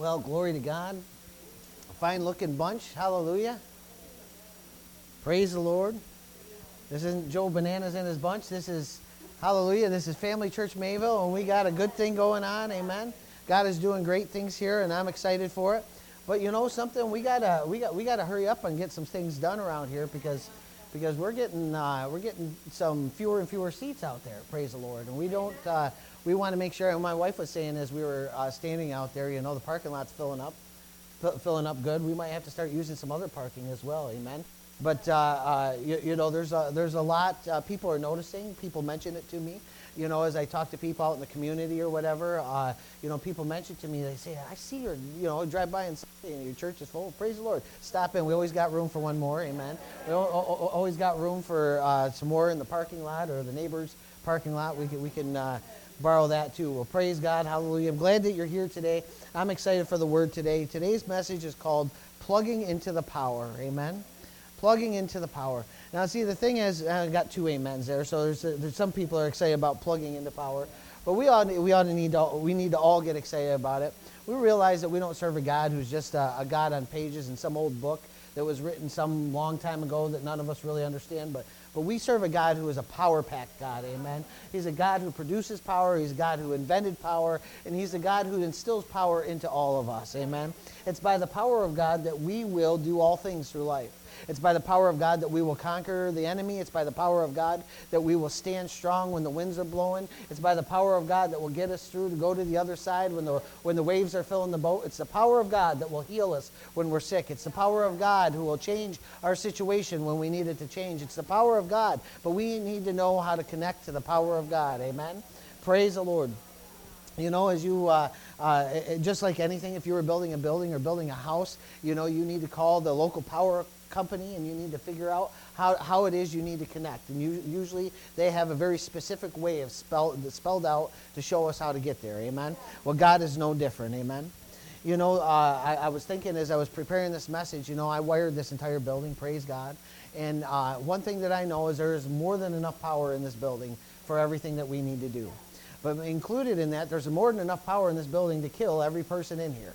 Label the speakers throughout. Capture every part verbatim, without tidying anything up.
Speaker 1: Well, glory to God. A fine looking bunch. Hallelujah. Praise the Lord. This isn't Joe Bananas and his bunch. This is, hallelujah, this is Family Church Mayville, and we got a good thing going on. Amen. God is doing great things here, and I'm excited for it. But you know something? We gotta we got we gotta hurry up and get some things done around here because because we're getting uh, we're getting some fewer and fewer seats out there. Praise the Lord. And we don't uh, we want to make sure. And my wife was saying as we were uh, standing out there, you know, the parking lot's filling up, filling up good. We might have to start using some other parking as well. Amen. But uh, uh, you, you know, there's a there's a lot uh, people are noticing. People mention it to me. You know, as I talk to people out in the community or whatever, uh, you know, people mention to me, they say, I see your, you know, drive by and say, your church is full. Praise the Lord. Stop in. We always got room for one more. Amen. We always got room for uh, some more in the parking lot or the neighbor's parking lot. We can, we can uh, borrow that too. Well, praise God. Hallelujah. I'm glad that you're here today. I'm excited for the word today. Today's message is called Plugging into the Power. Amen. Plugging into the power. Now, see, the thing is, I got two amens there. So there's, there's some people are excited about plugging into power, but we ought we ought to need to we need to all get excited about it. We realize that we don't serve a God who's just a, a God on pages in some old book that was written some long time ago that none of us really understand. But but we serve a God who is a power-packed God. Amen. He's a God who produces power. He's a God who invented power, and He's a God who instills power into all of us. Amen. It's by the power of God that we will do all things through life. It's by the power of God that we will conquer the enemy. It's by the power of God that we will stand strong when the winds are blowing. It's by the power of God that will get us through to go to the other side when the when the waves are filling the boat. It's the power of God that will heal us when we're sick. It's the power of God who will change our situation when we need it to change. It's the power of God, but we need to know how to connect to the power of God. Amen? Praise the Lord. You know, as you, uh, uh, just like anything, if you were building a building or building a house, you know, you need to call the local power company and you need to figure out how, how it is you need to connect. And you, usually they have a very specific way of spell, spelled out to show us how to get there. Amen? Well, God is no different. Amen? You know, uh, I, I was thinking as I was preparing this message, you know, I wired this entire building, praise God. And uh, one thing that I know is there is more than enough power in this building for everything that we need to do. But included in that, there's more than enough power in this building to kill every person in here.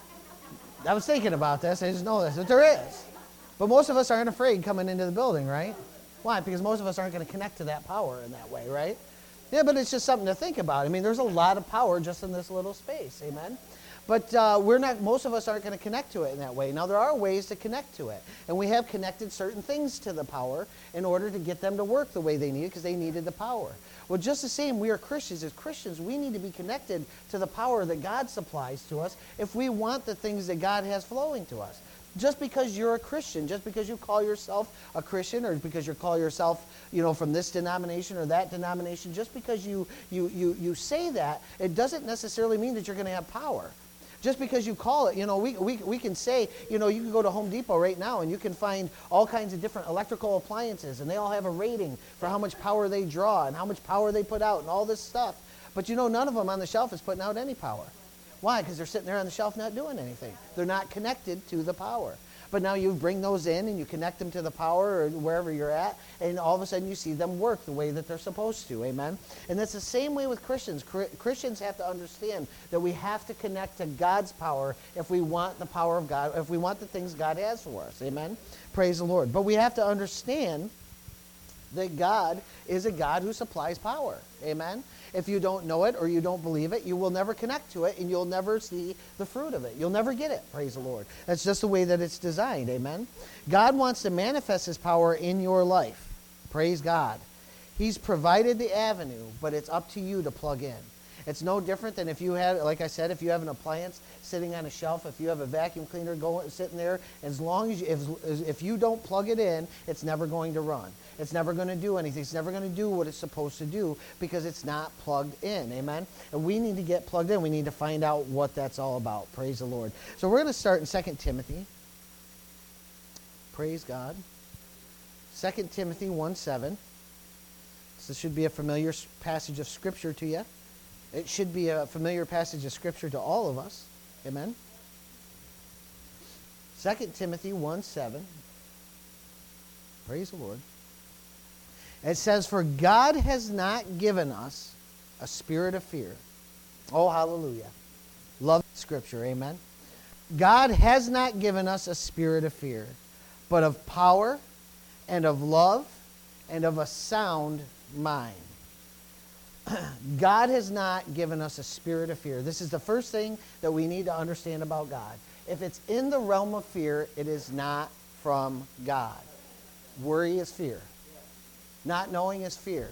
Speaker 1: I was thinking about this. I just know this, that there is. But most of us aren't afraid coming into the building, right? Why? Because most of us aren't going to connect to that power in that way, right? Yeah, but it's just something to think about. I mean, there's a lot of power just in this little space, amen? But uh, we're not. Most of us aren't going to connect to it in that way. Now, there are ways to connect to it. And we have connected certain things to the power in order to get them to work the way they needed because they needed the power. Well, just the same, we are Christians. As Christians, we need to be connected to the power that God supplies to us if we want the things that God has flowing to us. Just because you're a Christian, just because you call yourself a Christian or because you call yourself, you know, from this denomination or that denomination, just because you, you, you, you say that, it doesn't necessarily mean that you're going to have power. Just because you call it, you know, we, we, we can say, you know, you can go to Home Depot right now and you can find all kinds of different electrical appliances and they all have a rating for how much power they draw and how much power they put out and all this stuff. But you know, none of them on the shelf is putting out any power. Why? Because they're sitting there on the shelf not doing anything. They're not connected to the power. But now you bring those in and you connect them to the power or wherever you're at, and all of a sudden you see them work the way that they're supposed to. Amen? And that's the same way with Christians. Christians have to understand that we have to connect to God's power if we want the power of God, if we want the things God has for us. Amen? Praise the Lord. But we have to understand that God is a God who supplies power. Amen? If you don't know it or you don't believe it, you will never connect to it and you'll never see the fruit of it. You'll never get it. Praise the Lord. That's just the way that it's designed. Amen? God wants to manifest His power in your life. Praise God. He's provided the avenue, but it's up to you to plug in. It's no different than if you have, like I said, if you have an appliance sitting on a shelf, if you have a vacuum cleaner going sitting there, as long as you, if, if you don't plug it in, it's never going to run. It's never going to do anything. It's never going to do what it's supposed to do because it's not plugged in. Amen? And we need to get plugged in. We need to find out what that's all about. Praise the Lord. So we're going to start in Second Timothy. Praise God. Second Timothy one seven. This should be a familiar passage of Scripture to you. It should be a familiar passage of Scripture to all of us. Amen? Second Timothy one seven. Praise the Lord. It says, "For God has not given us a spirit of fear." Oh, hallelujah. Love Scripture, amen? God has not given us a spirit of fear, but of power and of love and of a sound mind. God has not given us a spirit of fear. This is the first thing that we need to understand about God. If it's in the realm of fear, it is not from God. Worry is fear. Not knowing is fear.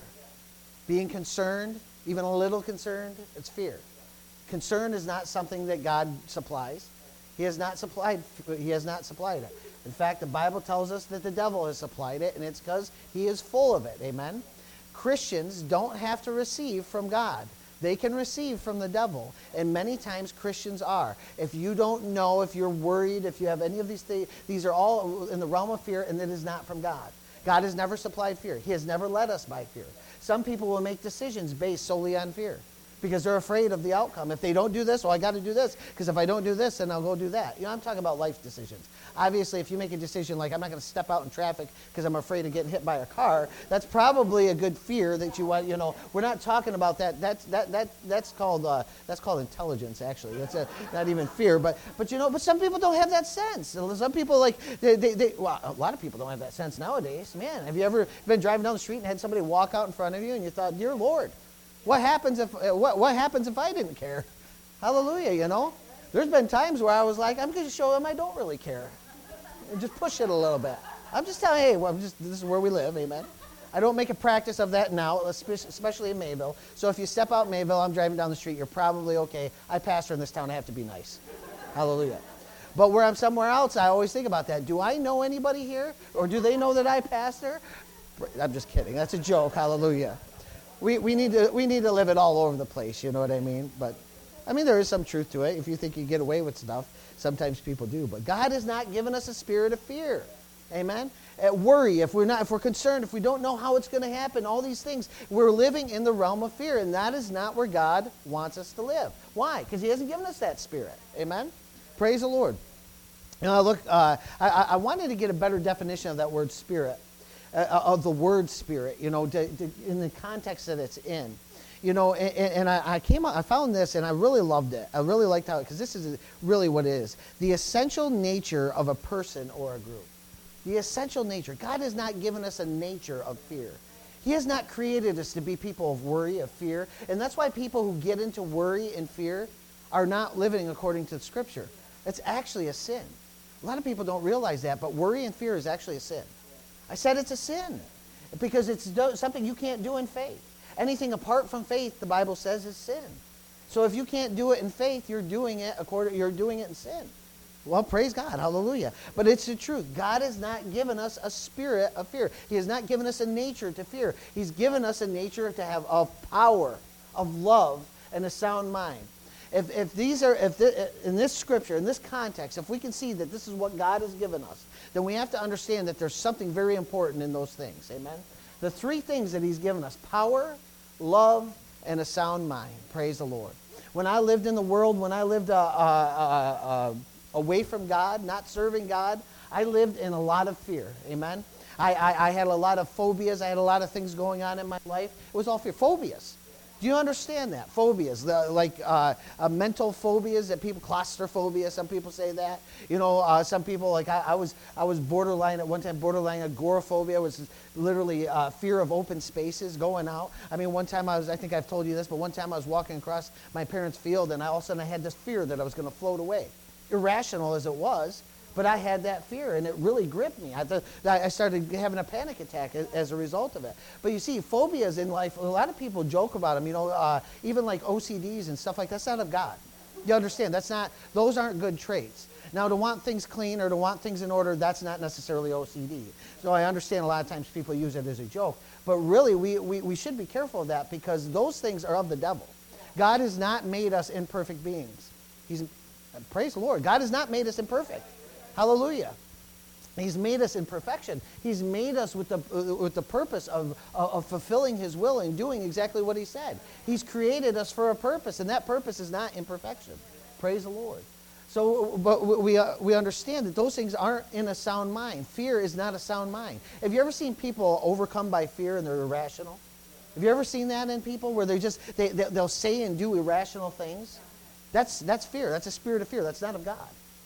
Speaker 1: Being concerned, even a little concerned, it's fear. Concern is not something that God supplies. He has not supplied, he has not supplied it. In fact, the Bible tells us that the devil has supplied it, and it's because he is full of it. Amen? Christians don't have to receive from God. They can receive from the devil, and many times Christians are. If you don't know, if you're worried, if you have any of these things, these are all in the realm of fear, and it is not from God. God has never supplied fear. He has never led us by fear. Some people will make decisions based solely on fear because they're afraid of the outcome. If they don't do this, well, I got to do this, because if I don't do this, then I'll go do that. You know, I'm talking about life decisions. Obviously, if you make a decision like, I'm not going to step out in traffic because I'm afraid of getting hit by a car, that's probably a good fear that you want, you know. We're not talking about that. That's, that, that, that's, called, uh, that's called intelligence, actually. That's a, not even fear. But, but, you know, but some people don't have that sense. Some people, like, they, they, they, well, a lot of people don't have that sense nowadays. Man, have you ever been driving down the street and had somebody walk out in front of you and you thought, dear Lord, what happens if uh, what, what happens if I didn't care? Hallelujah, you know. There's been times where I was like, I'm going to show them I don't really care. And just push it a little bit. I'm just telling you, hey, well, I'm just, this is where we live, amen. I don't make a practice of that now, especially in Mayville. So if you step out Mayville, I'm driving down the street, you're probably okay. I pastor in this town, I have to be nice. Hallelujah. But where I'm somewhere else, I always think about that. Do I know anybody here? Or do they know that I pastor? I'm just kidding. That's a joke. Hallelujah. We, we, need to, we need to live it all over the place, you know what I mean? But, I mean, there is some truth to it. If you think you get away with stuff, sometimes people do. But God has not given us a spirit of fear. Amen? At worry, if we're not, if we're concerned, if we don't know how it's going to happen, all these things, we're living in the realm of fear, and that is not where God wants us to live. Why? Because he hasn't given us that spirit. Amen? Praise the Lord. You know, look, uh, I, I wanted to get a better definition of that word spirit. Uh, of the word spirit, you know, to, to, in the context that it's in. You know, and, and I, I came out, I found this, and I really loved it. I really liked how, because this is really what it is. The essential nature of a person or a group. The essential nature. God has not given us a nature of fear. He has not created us to be people of worry, of fear. And that's why people who get into worry and fear are not living according to the Scripture. It's actually a sin. A lot of people don't realize that, but worry and fear is actually a sin. I said it's a sin because it's do- something you can't do in faith. Anything apart from faith, the Bible says, is sin. So if you can't do it in faith, you're doing it according, you're doing it in sin. Well, praise God, hallelujah. But it's the truth. God has not given us a spirit of fear. He has not given us a nature to fear. He's given us a nature to have of power, of love, and a sound mind. If, if these are, if the, in this scripture, in this context, if we can see that this is what God has given us, then we have to understand that there's something very important in those things. Amen? The three things that he's given us: power, love, and a sound mind. Praise the Lord. When I lived in the world, when I lived uh, uh, uh, uh, away from God, not serving God, I lived in a lot of fear. Amen? I, I, I had a lot of phobias. I had a lot of things going on in my life. It was all fear. Phobias. Do you understand that? Phobias, the, like uh, uh, mental phobias that people, claustrophobia, some people say that. You know, uh, some people, like I, I was I was borderline at one time, borderline agoraphobia, was literally uh, fear of open spaces, going out. I mean, one time I was, I think I've told you this, but one time I was walking across my parents' field, and I, all of a sudden I had this fear that I was going to float away. Irrational as it was, but I had that fear, and it really gripped me. I, th- I started having a panic attack as, as a result of it. But you see, phobias in life, a lot of people joke about them. You know, uh, even like O C Ds and stuff like that, that's not of God. You understand? That's not; those aren't good traits. Now, to want things clean or to want things in order, that's not necessarily O C D. So I understand a lot of times people use it as a joke. But really, we, we, we should be careful of that, because those things are of the devil. God has not made us imperfect beings. He's, praise the Lord. God has not made us imperfect. Hallelujah. He's made us in perfection. He's made us with the, uh, with the purpose of, uh, of fulfilling his will and doing exactly what he said. He's created us for a purpose, and that purpose is not imperfection. Praise the Lord. So, but we, uh, we understand that those things aren't in a sound mind. Fear is not a sound mind. Have you ever seen people overcome by fear and they're irrational? Have you ever seen that in people where they just, they, they, they'll say and do irrational things? That's, that's fear. That's a spirit of fear. That's not of God.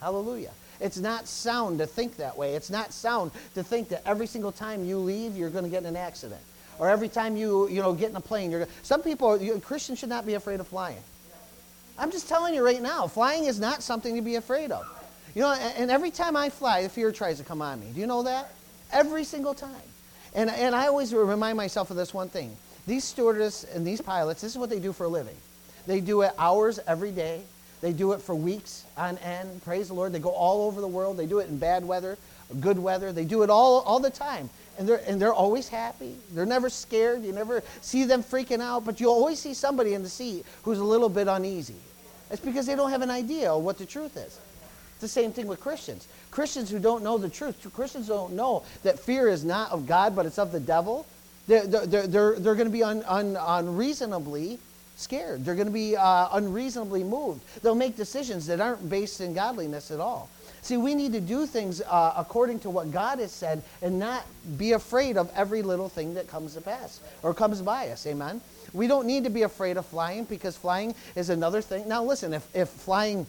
Speaker 1: Hallelujah. It's not sound to think that way. It's not sound to think that every single time you leave, you're going to get in an accident. Or every time you, you know, get in a plane. You're, some people, you, Christians should not be afraid of flying. I'm just telling you right now, flying is not something to be afraid of. You know, and, and every time I fly, the fear tries to come on me. Do you know that? Every single time. And, and I always remind myself of this one thing. These stewardesses and these pilots, this is what they do for a living. They do it hours every day. They do it for weeks on end. Praise the Lord. They go all over the world. They do it in bad weather, good weather. They do it all, all the time. And they're, and they're always happy. They're never scared. You never see them freaking out. But you always see somebody in the seat who's a little bit uneasy. It's because they don't have an idea of what the truth is. It's the same thing with Christians. Christians who don't know the truth. Christians don't know that fear is not of God, but it's of the devil. They're, they're, they're, they're going to be un, un, unreasonably scared. They're going to be uh, unreasonably moved. They'll make decisions that aren't based in godliness at all. See, we need to do things uh, according to what God has said and not be afraid of every little thing that comes to pass or comes by us. Amen? We don't need to be afraid of flying because flying is another thing. Now, listen, if, if flying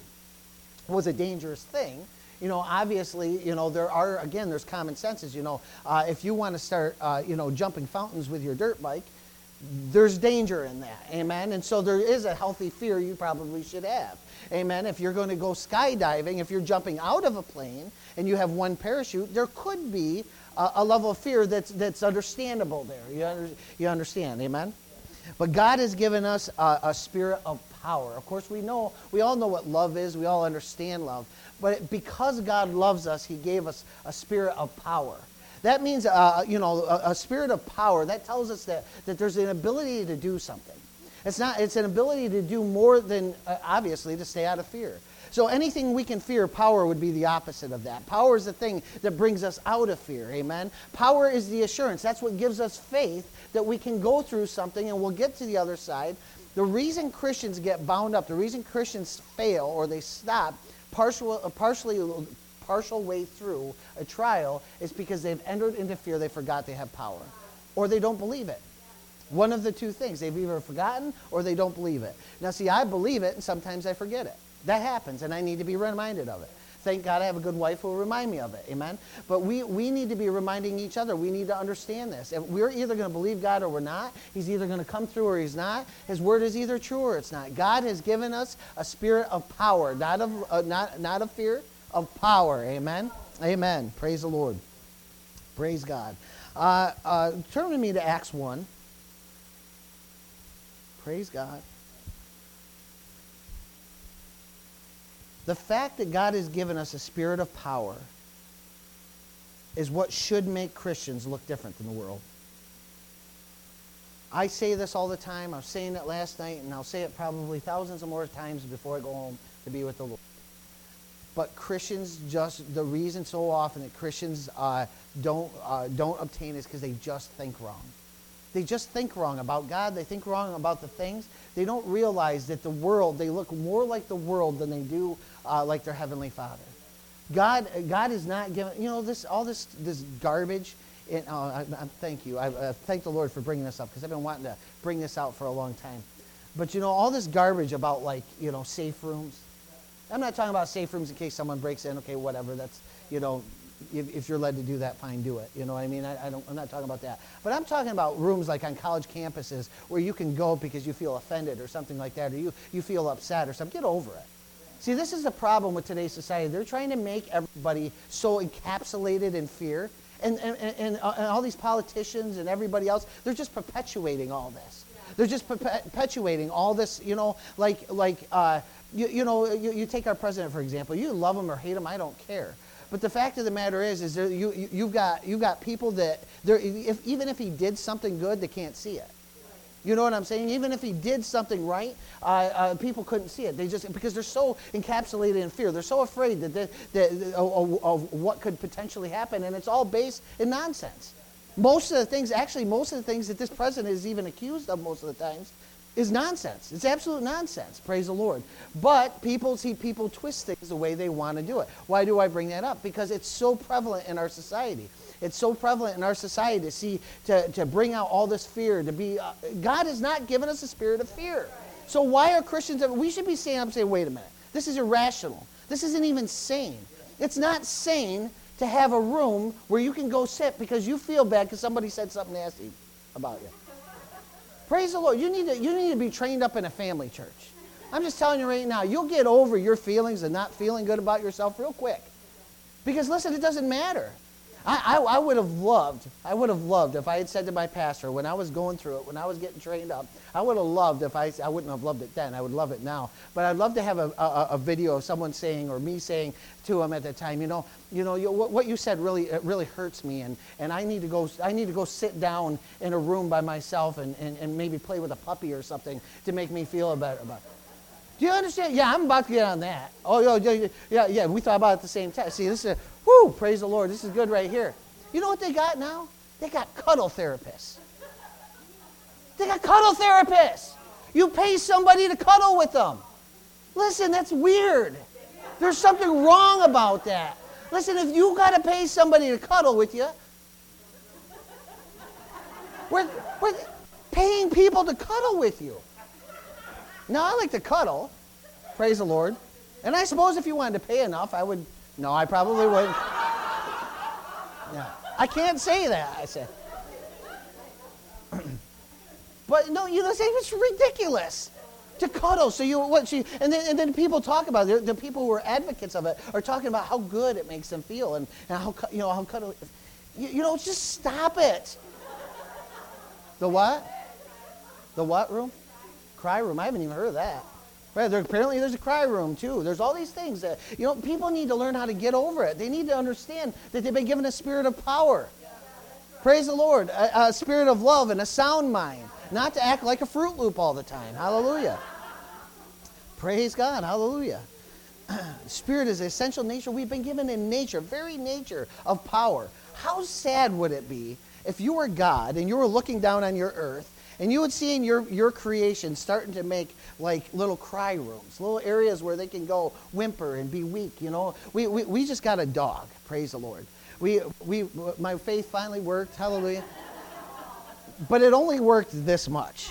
Speaker 1: was a dangerous thing, you know, obviously, you know, there are, again, there's common senses. You know, uh, if you want to start, uh, you know, jumping fountains with your dirt bike, there's danger in that. Amen? And so there is a healthy fear you probably should have. Amen? If you're going to go skydiving, if you're jumping out of a plane and you have one parachute, there could be a, a level of fear that's, that's understandable there. You, under, you understand? Amen? But God has given us a, a spirit of power. Of course, we know, we all know what love is. We all understand love. But because God loves us, he gave us a spirit of power. That means, uh, you know, a, a spirit of power. That tells us that, that there's an ability to do something. It's not. It's an ability to do more than, uh, obviously, to stay out of fear. So anything we can fear, power would be the opposite of that. Power is the thing that brings us out of fear. Amen? Power is the assurance. That's what gives us faith that we can go through something and we'll get to the other side. The reason Christians get bound up, the reason Christians fail or they stop partial, uh, partially, partial way through a trial is because they've entered into fear. They forgot they have power. Or they don't believe it. One of the two things. They've either forgotten or they don't believe it. Now, see, I believe it and sometimes I forget it. That happens, and I need to be reminded of it. Thank God I have a good wife who will remind me of it. Amen? But we, we need to be reminding each other. We need to understand this. If we're either going to believe God or we're not. He's either going to come through or he's not. His word is either true or it's not. God has given us a spirit of power, not of, uh, not, not of fear, of power. Amen? Amen. Praise the Lord. Praise God. Uh, uh, turn with me to Acts one. Praise God. The fact that God has given us a spirit of power is what should make Christians look different than the world. I say this all the time. I was saying it last night, and I'll say it probably thousands of more times before I go home to be with the Lord. But Christians just, the reason so often that Christians uh, don't, uh, don't obtain is because they just think wrong. They just think wrong about God. They think wrong about the things. They don't realize that the world, they look more like the world than they do uh, like their Heavenly Father. God, God is not giving, you know, this all this this garbage. And, oh, I, I, thank you. I uh, thank the Lord for bringing this up because I've been wanting to bring this out for a long time. But, you know, all this garbage about, like, you know, safe rooms. I'm not talking about safe rooms in case someone breaks in. Okay, whatever. That's, you know, If, if you're led to do that, fine, do it. You know what I mean? I, I don't, I'm not talking about that. But I'm talking about rooms like on college campuses where you can go because you feel offended or something like that, or you, you feel upset or something. Get over it. See, this is the problem with today's society. They're trying to make everybody so encapsulated in fear. And, and, and, uh, and all these politicians and everybody else, they're just perpetuating all this. They're just perpetuating all this, you know, like, like uh, you, you know, you, you take our president, for example. You love him or hate him, I don't care. But the fact of the matter is, is there, you, you, you've got you've got people that there, if even if he did something good, they can't see it. You know what I'm saying? Even if he did something right, uh, uh, people couldn't see it. They just because they're so encapsulated in fear. They're so afraid that, they, that of, of what could potentially happen, and it's all based in nonsense. Most of the things, actually, most of the things that this president is even accused of, most of the times, is nonsense. It's absolute nonsense. Praise the Lord. But people see people twist things the way they want to do it. Why do I bring that up? Because it's so prevalent in our society. It's so prevalent in our society to see, to, to bring out all this fear, to be, uh, God has not given us a spirit of fear. So why are Christians, we should be saying, I'm saying, wait a minute. This is irrational. This isn't even sane. It's not sane to have a room where you can go sit because you feel bad because somebody said something nasty about you. Praise the Lord. You need to, you need to be trained up in a family church. I'm just telling you right now, you'll get over your feelings and not feeling good about yourself real quick. Because listen, it doesn't matter. I, I, I would have loved, I would have loved if I had said to my pastor when I was going through it, when I was getting trained up, I would have loved if I, I wouldn't have loved it then, I would love it now. But I'd love to have a, a, a video of someone saying, or me saying to him at the time, you know, you know, you, what you said really, it really hurts me, and, and I need to go, I need to go sit down in a room by myself and, and, and maybe play with a puppy or something to make me feel better about it. Do you understand? Yeah, I'm about to get on that. Oh, yeah, yeah, yeah. We thought about it at the same time. See, this is, whoo, praise the Lord. This is good right here. You know what they got now? They got cuddle therapists. They got cuddle therapists. You pay somebody to cuddle with them. Listen, that's weird. There's something wrong about that. Listen, if you got to pay somebody to cuddle with you, we're, we're paying people to cuddle with you. Now, I like to cuddle. Praise the Lord. And I suppose if you wanted to pay enough, I would. No, I probably wouldn't. Yeah. I can't say that, I said. But no, you know, it's ridiculous to cuddle. So you what? She, and then and then people talk about it. The people who are advocates of it are talking about how good it makes them feel and, and how you know how cuddle. You, you know, just stop it. The what? The what room? Cry room. I haven't even heard of that. Right, there, apparently there's a cry room too. There's all these things that, you know, people need to learn how to get over it. They need to understand that they've been given a spirit of power. Praise the Lord. A, a spirit of love and a sound mind. Not to act like a Fruit Loop all the time. Hallelujah. Praise God. Hallelujah. Spirit is the essential nature. We've been given in nature, very nature of power. How sad would it be if you were God and you were looking down on your earth and you would see in your, your creation starting to make like little cry rooms, little areas where they can go whimper and be weak, you know. We, we, we just got a dog, praise the Lord. We, we, my faith finally worked, hallelujah. But it only worked this much.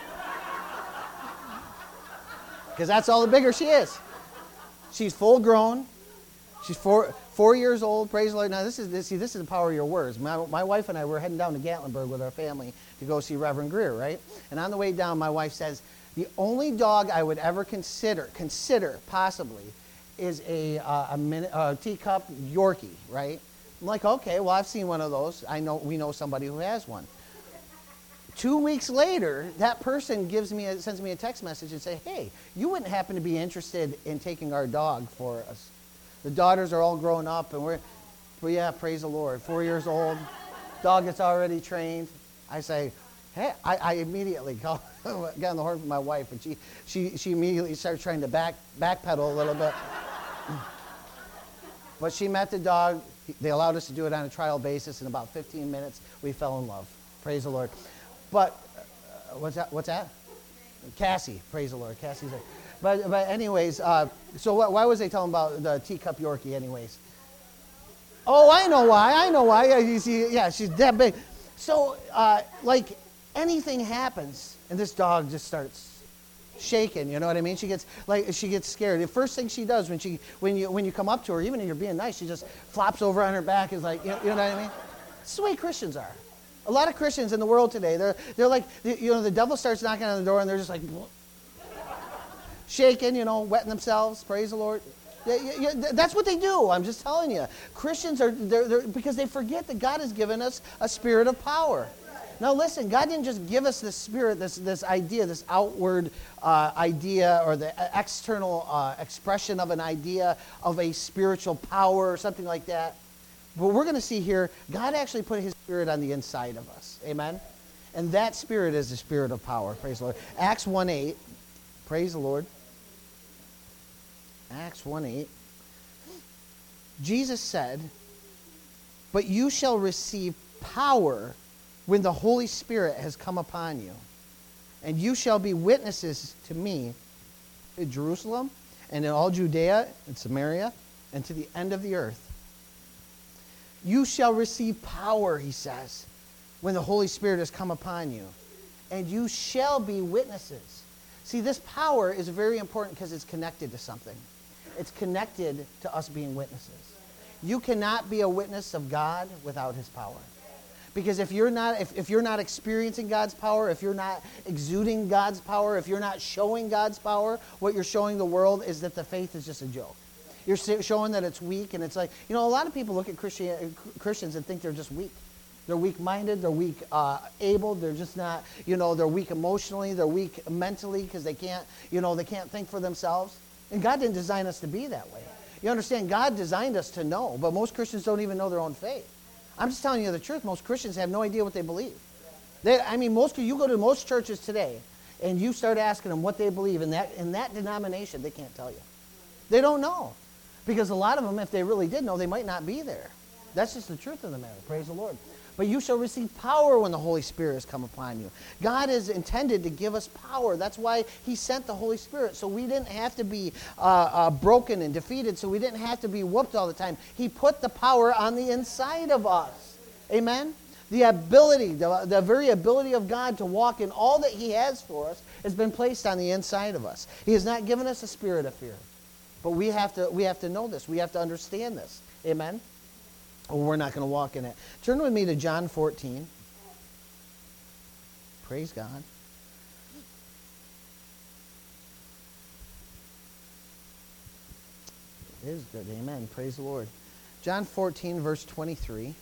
Speaker 1: Because that's all the bigger she is. She's full grown. She's four, four years old, praise the Lord. Now, this is this, see, this is the power of your words. My, my wife and I were heading down to Gatlinburg with our family to go see Reverend Greer, right? And on the way down, my wife says, the only dog I would ever consider, consider possibly, is a, uh, a, min, a teacup Yorkie, right? I'm like, okay, well, I've seen one of those. I know we know somebody who has one. Two weeks later, that person gives me a, sends me a text message and say, hey, you wouldn't happen to be interested in taking our dog for us? The daughters are all grown up, and we're, well, yeah, praise the Lord. Four years old, dog that's already trained. I say, hey, I, I immediately call, got on the horn with my wife, and she, she, she immediately started trying to back backpedal a little bit. But she met the dog. They allowed us to do it on a trial basis. In about fifteen minutes, we fell in love. Praise the Lord. But uh, what's that? What's that? Cassie. Praise the Lord. Cassie's there. But, but anyways, uh, so wh- why was they telling about the teacup Yorkie anyways? Oh, I know why. I know why. Yeah, you see, yeah, she's that big. So, uh, like, anything happens, and this dog just starts shaking. You know what I mean? She gets like she gets scared. The first thing she does when she when you when you come up to her, even if you're being nice, she just flops over on her back. Is like, you know, you know what I mean? It's the way Christians are. A lot of Christians in the world today, they're they're like, you know, the devil starts knocking on the door, and they're just like. Shaking, you know, wetting themselves. Praise the Lord. Yeah, yeah, yeah, that's what they do. I'm just telling you. Christians are, they're, they're, because they forget that God has given us a spirit of power. Now listen, God didn't just give us this spirit, this, this idea, this outward uh, idea or the external uh, expression of an idea of a spiritual power or something like that. But we're going to see here, God actually put his spirit on the inside of us. Amen? And that spirit is the spirit of power. Praise the Lord. Acts one eight. Praise the Lord. Acts one eight. Jesus said, but you shall receive power when the Holy Spirit has come upon you. And you shall be witnesses to me in Jerusalem and in all Judea and Samaria and to the end of the earth. You shall receive power, he says, when the Holy Spirit has come upon you. And you shall be witnesses. See, this power is very important because it's connected to something. It's connected to us being witnesses. You cannot be a witness of God without his power. Because if you're not if, if you're not experiencing God's power, if you're not exuding God's power, if you're not showing God's power, what you're showing the world is that the faith is just a joke. You're showing that it's weak, and it's like, you know, a lot of people look at Christian, Christians and think they're just weak. They're weak-minded, they're weak uh, able, they're just not, you know, they're weak emotionally, they're weak mentally because they can't, you know, they can't think for themselves. And God didn't design us to be that way. You understand, God designed us to know, but most Christians don't even know their own faith. I'm just telling you the truth. Most Christians have no idea what they believe. They, I mean, most you go to most churches today, and you start asking them what they believe in that in that denomination, they can't tell you. They don't know. Because a lot of them, if they really did know, they might not be there. That's just the truth of the matter. Praise the Lord. But you shall receive power when the Holy Spirit has come upon you. God is intended to give us power. That's why he sent the Holy Spirit. So we didn't have to be uh, uh, broken and defeated. So we didn't have to be whooped all the time. He put the power on the inside of us. Amen? The ability, the, the very ability of God to walk in all that he has for us has been placed on the inside of us. He has not given us a spirit of fear. But we have to we have to know this. We have to understand this. Amen? Or we're not going to walk in it. Turn with me to John fourteen. Praise God. It is good. Amen. Praise the Lord. John fourteen, verse twenty-three.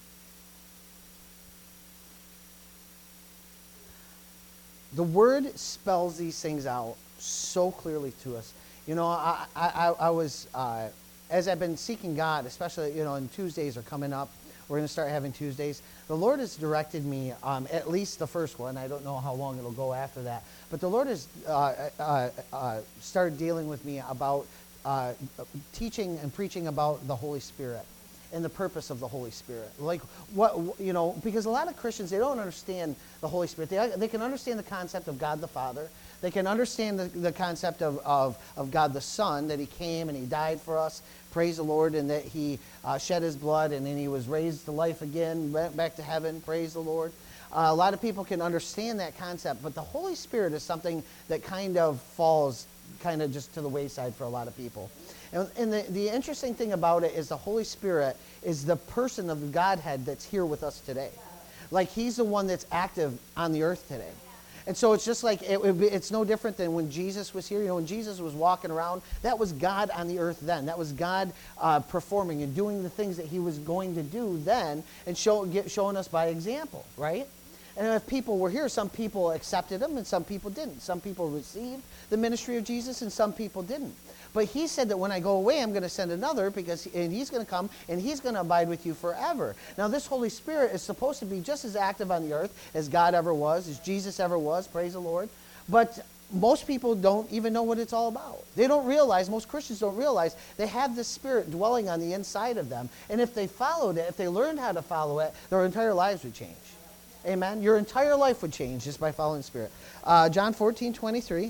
Speaker 1: The Word spells these things out so clearly to us. You know, I, I, I was, uh, as I've been seeking God, especially, you know, and Tuesdays are coming up. We're going to start having Tuesdays. The Lord has directed me, um, at least the first one. I don't know how long it'll go after that. But the Lord has uh, uh, uh, started dealing with me about uh, teaching and preaching about the Holy Spirit and the purpose of the Holy Spirit. Like, what, you know, because a lot of Christians, they don't understand the Holy Spirit. They, they can understand the concept of God the Father. They can understand the, the concept of, of, of God the Son, that he came and he died for us, praise the Lord, and that he uh, shed his blood and then he was raised to life again, went back to heaven, praise the Lord. Uh, a lot of people can understand that concept, but the Holy Spirit is something that kind of falls kind of just to the wayside for a lot of people. And, and the, the interesting thing about it is the Holy Spirit is the person of the Godhead that's here with us today. Like, he's the one that's active on the earth today. And so it's just like, it would be, it's no different than when Jesus was here. You know, when Jesus was walking around, that was God on the earth then. That was God uh, performing and doing the things that he was going to do then and show, get, showing us by example, right? And if people were here, some people accepted him and some people didn't. Some people received the ministry of Jesus and some people didn't. But he said that when I go away, I'm going to send another, because and he's going to come and he's going to abide with you forever. Now, this Holy Spirit is supposed to be just as active on the earth as God ever was, as Jesus ever was, praise the Lord. But most people don't even know what it's all about. They don't realize, most Christians don't realize, they have this Spirit dwelling on the inside of them. And if they followed it, if they learned how to follow it, their entire lives would change. Amen? Your entire life would change just by following the Spirit. Uh, John fourteen, twenty-three.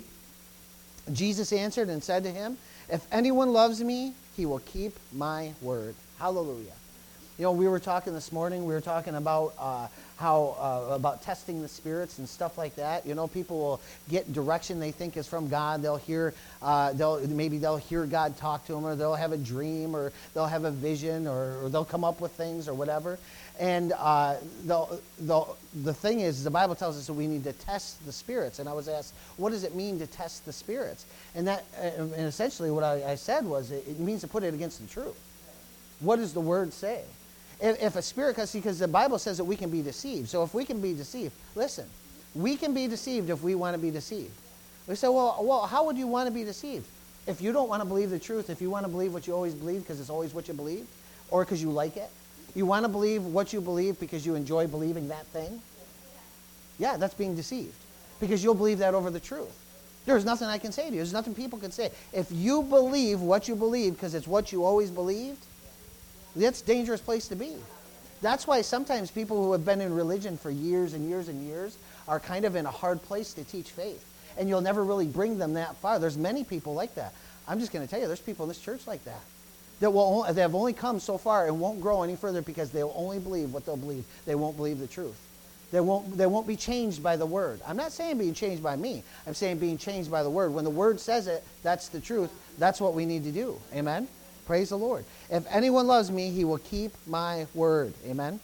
Speaker 1: Jesus answered and said to him, if anyone loves me, he will keep my word. Hallelujah. You know, we were talking this morning, we were talking about uh, how, uh, about testing the spirits and stuff like that. You know, people will get direction they think is from God. They'll hear, uh, they'll maybe they'll hear God talk to them, or they'll have a dream, or they'll have a vision, or, or they'll come up with things or whatever. And uh, the, the, the thing is, the Bible tells us that we need to test the spirits. And I was asked, what does it mean to test the spirits? And that, and essentially what I, I said was, it, it means to put it against the truth. What does the word say? If, if a spirit, because the Bible says that we can be deceived. So if we can be deceived, listen, we can be deceived if we want to be deceived. We say, well, well, how would you want to be deceived? If you don't want to believe the truth, if you want to believe what you always believe because it's always what you believe, or because you like it, you want to believe what you believe because you enjoy believing that thing? Yeah, that's being deceived. Because you'll believe that over the truth. There's nothing I can say to you. There's nothing people can say. If you believe what you believe because it's what you always believed, that's a dangerous place to be. That's why sometimes people who have been in religion for years and years and years are kind of in a hard place to teach faith. And you'll never really bring them that far. There's many people like that. I'm just going to tell you, there's people in this church like that. That will that have only come so far and won't grow any further because they'll only believe what they'll believe. They won't believe the truth. They won't, they won't be changed by the word. I'm not saying being changed by me. I'm saying being changed by the word. When the word says it, that's the truth. That's what we need to do. Amen? Praise the Lord. If anyone loves me, he will keep my word. Amen?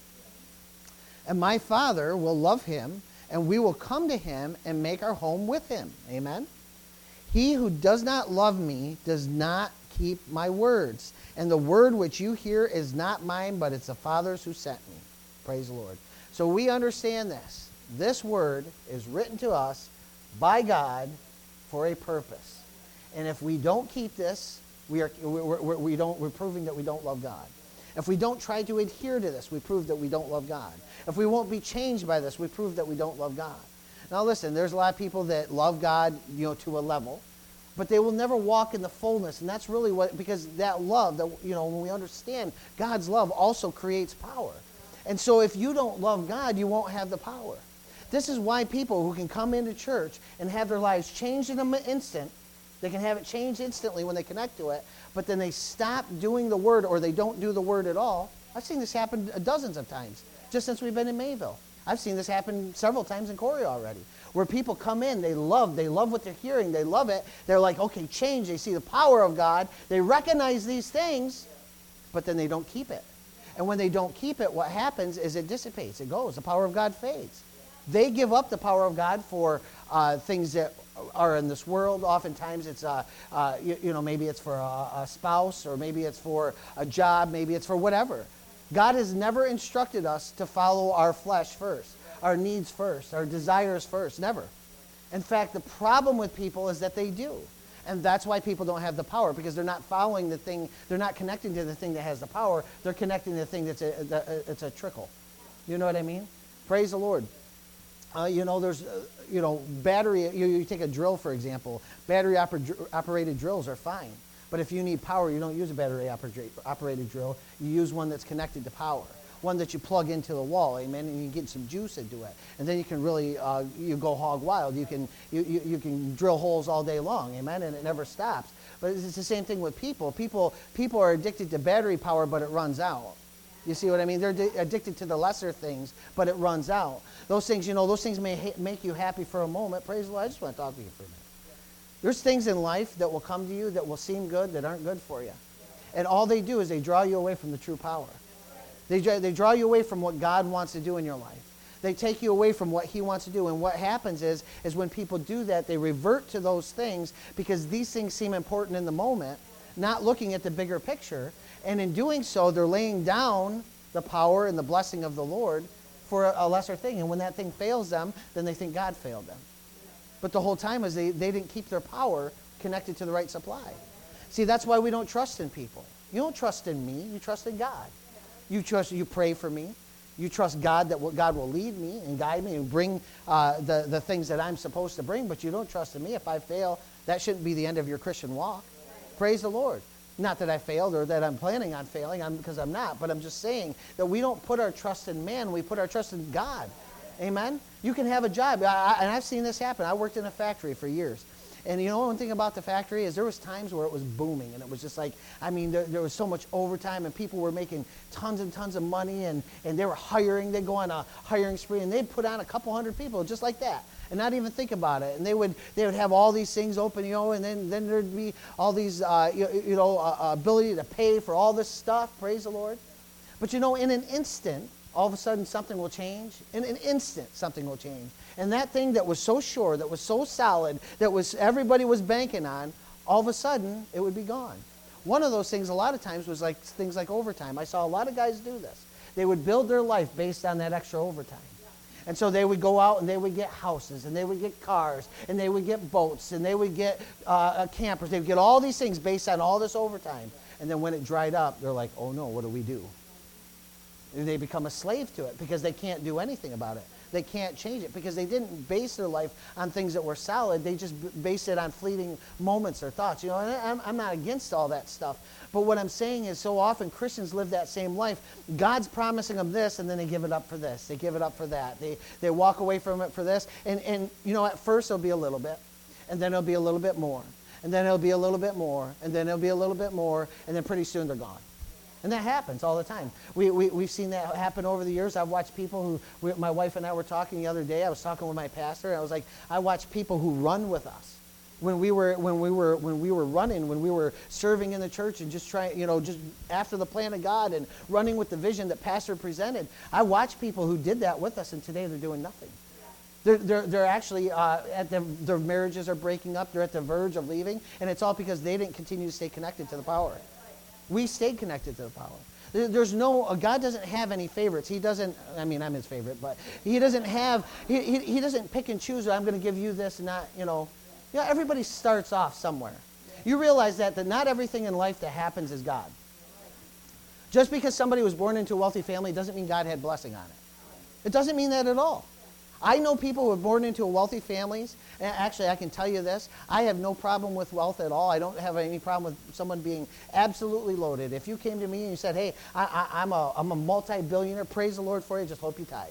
Speaker 1: And my Father will love him, and we will come to him and make our home with him. Amen? He who does not love me does not keep my words. And the word which you hear is not mine, but it's the Father's who sent me. Praise the Lord. So we understand this. This word is written to us by God for a purpose. And if we don't keep this, we are we're, we're, we don't, we're proving that we don't love God. If we don't try to adhere to this, we prove that we don't love God. If we won't be changed by this, we prove that we don't love God. Now listen, there's a lot of people that love God, you know, to a level, but they will never walk in the fullness. And that's really what, because that love, that, you know, when we understand God's love also creates power. And so if you don't love God, you won't have the power. This is why people who can come into church and have their lives changed in an instant, they can have it changed instantly when they connect to it, but then they stop doing the word or they don't do the word at all. I've seen this happen dozens of times just since we've been in Mayville. I've seen this happen several times in Corey already, where people come in, they love, they love what they're hearing, they love it. They're like, okay, change. They see the power of God. They recognize these things, but then they don't keep it. And when they don't keep it, what happens is it dissipates. It goes. The power of God fades. They give up the power of God for uh, things that are in this world. Oftentimes it's, uh, uh, you, you know, maybe it's for a, a spouse, or maybe it's for a job, maybe it's for whatever. God has never instructed us to follow our flesh first, our needs first, our desires first. Never. In fact, the problem with people is that they do. And that's why people don't have the power, because they're not following the thing, they're not connecting to the thing that has the power. They're connecting to the thing that's a, that, it's a trickle. You know what I mean? Praise the Lord. Uh, you know, there's, uh, you know, battery, you, you take a drill, for example. Battery oper- operated drills are fine. But if you need power, you don't use a battery oper- operated drill. You use one that's connected to power. One that you plug into the wall, amen, and you get some juice into it. And then you can really, uh, you go hog wild. You can, you, you, you can drill holes all day long, amen, and it never stops. But it's the same thing with people. People, people are addicted to battery power, but it runs out. You see what I mean? They're di- addicted to the lesser things, but it runs out. Those things, you know, those things may ha- make you happy for a moment. Praise the Lord. I just want to talk to you for a minute. There's things in life that will come to you that will seem good that aren't good for you. And all they do is they draw you away from the true power. They, they draw you away from what God wants to do in your life. They take you away from what he wants to do. And what happens is, is when people do that, they revert to those things because these things seem important in the moment, not looking at the bigger picture. And in doing so, they're laying down the power and the blessing of the Lord for a, a lesser thing. And when that thing fails them, then they think God failed them. But the whole time is they, they didn't keep their power connected to the right supply. See, that's why we don't trust in people. You don't trust in me. You trust in God. You trust, you pray for me. You trust God that God will lead me and guide me and bring uh, the, the things that I'm supposed to bring, but you don't trust in me. If I fail, that shouldn't be the end of your Christian walk. Praise the Lord. Not that I failed or that I'm planning on failing, I'm, because I'm not, but I'm just saying that we don't put our trust in man, we put our trust in God. Amen? You can have a job, I, I, and I've seen this happen. I worked in a factory for years. And you know one thing about the factory is there was times where it was booming, and it was just like, I mean, there, there was so much overtime, and people were making tons and tons of money, and, and they were hiring. They'd go on a hiring spree, and they'd put on a couple hundred people just like that, and not even think about it. And they would they would have all these things open, you know, and then, then there'd be all these, uh, you, you know, uh, ability to pay for all this stuff. Praise the Lord. But you know, in an instant, all of a sudden something will change. In an instant, something will change. And that thing that was so sure, that was so solid, that was everybody was banking on, all of a sudden, it would be gone. One of those things a lot of times was like things like overtime. I saw a lot of guys do this. They would build their life based on that extra overtime. And so they would go out and they would get houses, and they would get cars, and they would get boats, and they would get uh, campers. They would get all these things based on all this overtime. And then when it dried up, they're like, oh no, what do we do? And they become a slave to it because they can't do anything about it. They can't change it because they didn't base their life on things that were solid. They just based it on fleeting moments or thoughts. You know, and I'm, I'm not against all that stuff. But what I'm saying is so often Christians live that same life. God's promising them this, and then they give it up for this. They give it up for that. They they walk away from it for this. And, and you know, at first it'll be a little bit, and then it'll be a little bit more. And then it'll be a little bit more, and then it'll be a little bit more, and then pretty soon they're gone. And that happens all the time. We, we, we've seen that happen over the years. I've watched people who, we, my wife and I were talking the other day. I was talking with my pastor, and I was like, I watched people who run with us. When we were when we were when we were running, when we were serving in the church and just trying, you know, just after the plan of God and running with the vision that pastor presented, I watched people who did that with us, and today they're doing nothing. They're they're, they're actually uh, at the, their marriages are breaking up. They're at the verge of leaving, and it's all because they didn't continue to stay connected to the power. We stayed connected to the power. There, there's no uh, God doesn't have any favorites. He doesn't. I mean, I'm his favorite, but he doesn't have. He he, he doesn't pick and choose. I'm going to give you this and not. You know. You know, everybody starts off somewhere. You realize that, that not everything in life that happens is God. Just because somebody was born into a wealthy family doesn't mean God had blessing on it. It doesn't mean that at all. I know people who were born into wealthy families. And actually, I can tell you this. I have no problem with wealth at all. I don't have any problem with someone being absolutely loaded. If you came to me and you said, hey, I, I, I'm a, I'm a multi-billionaire, praise the Lord for you, just hope you tithe.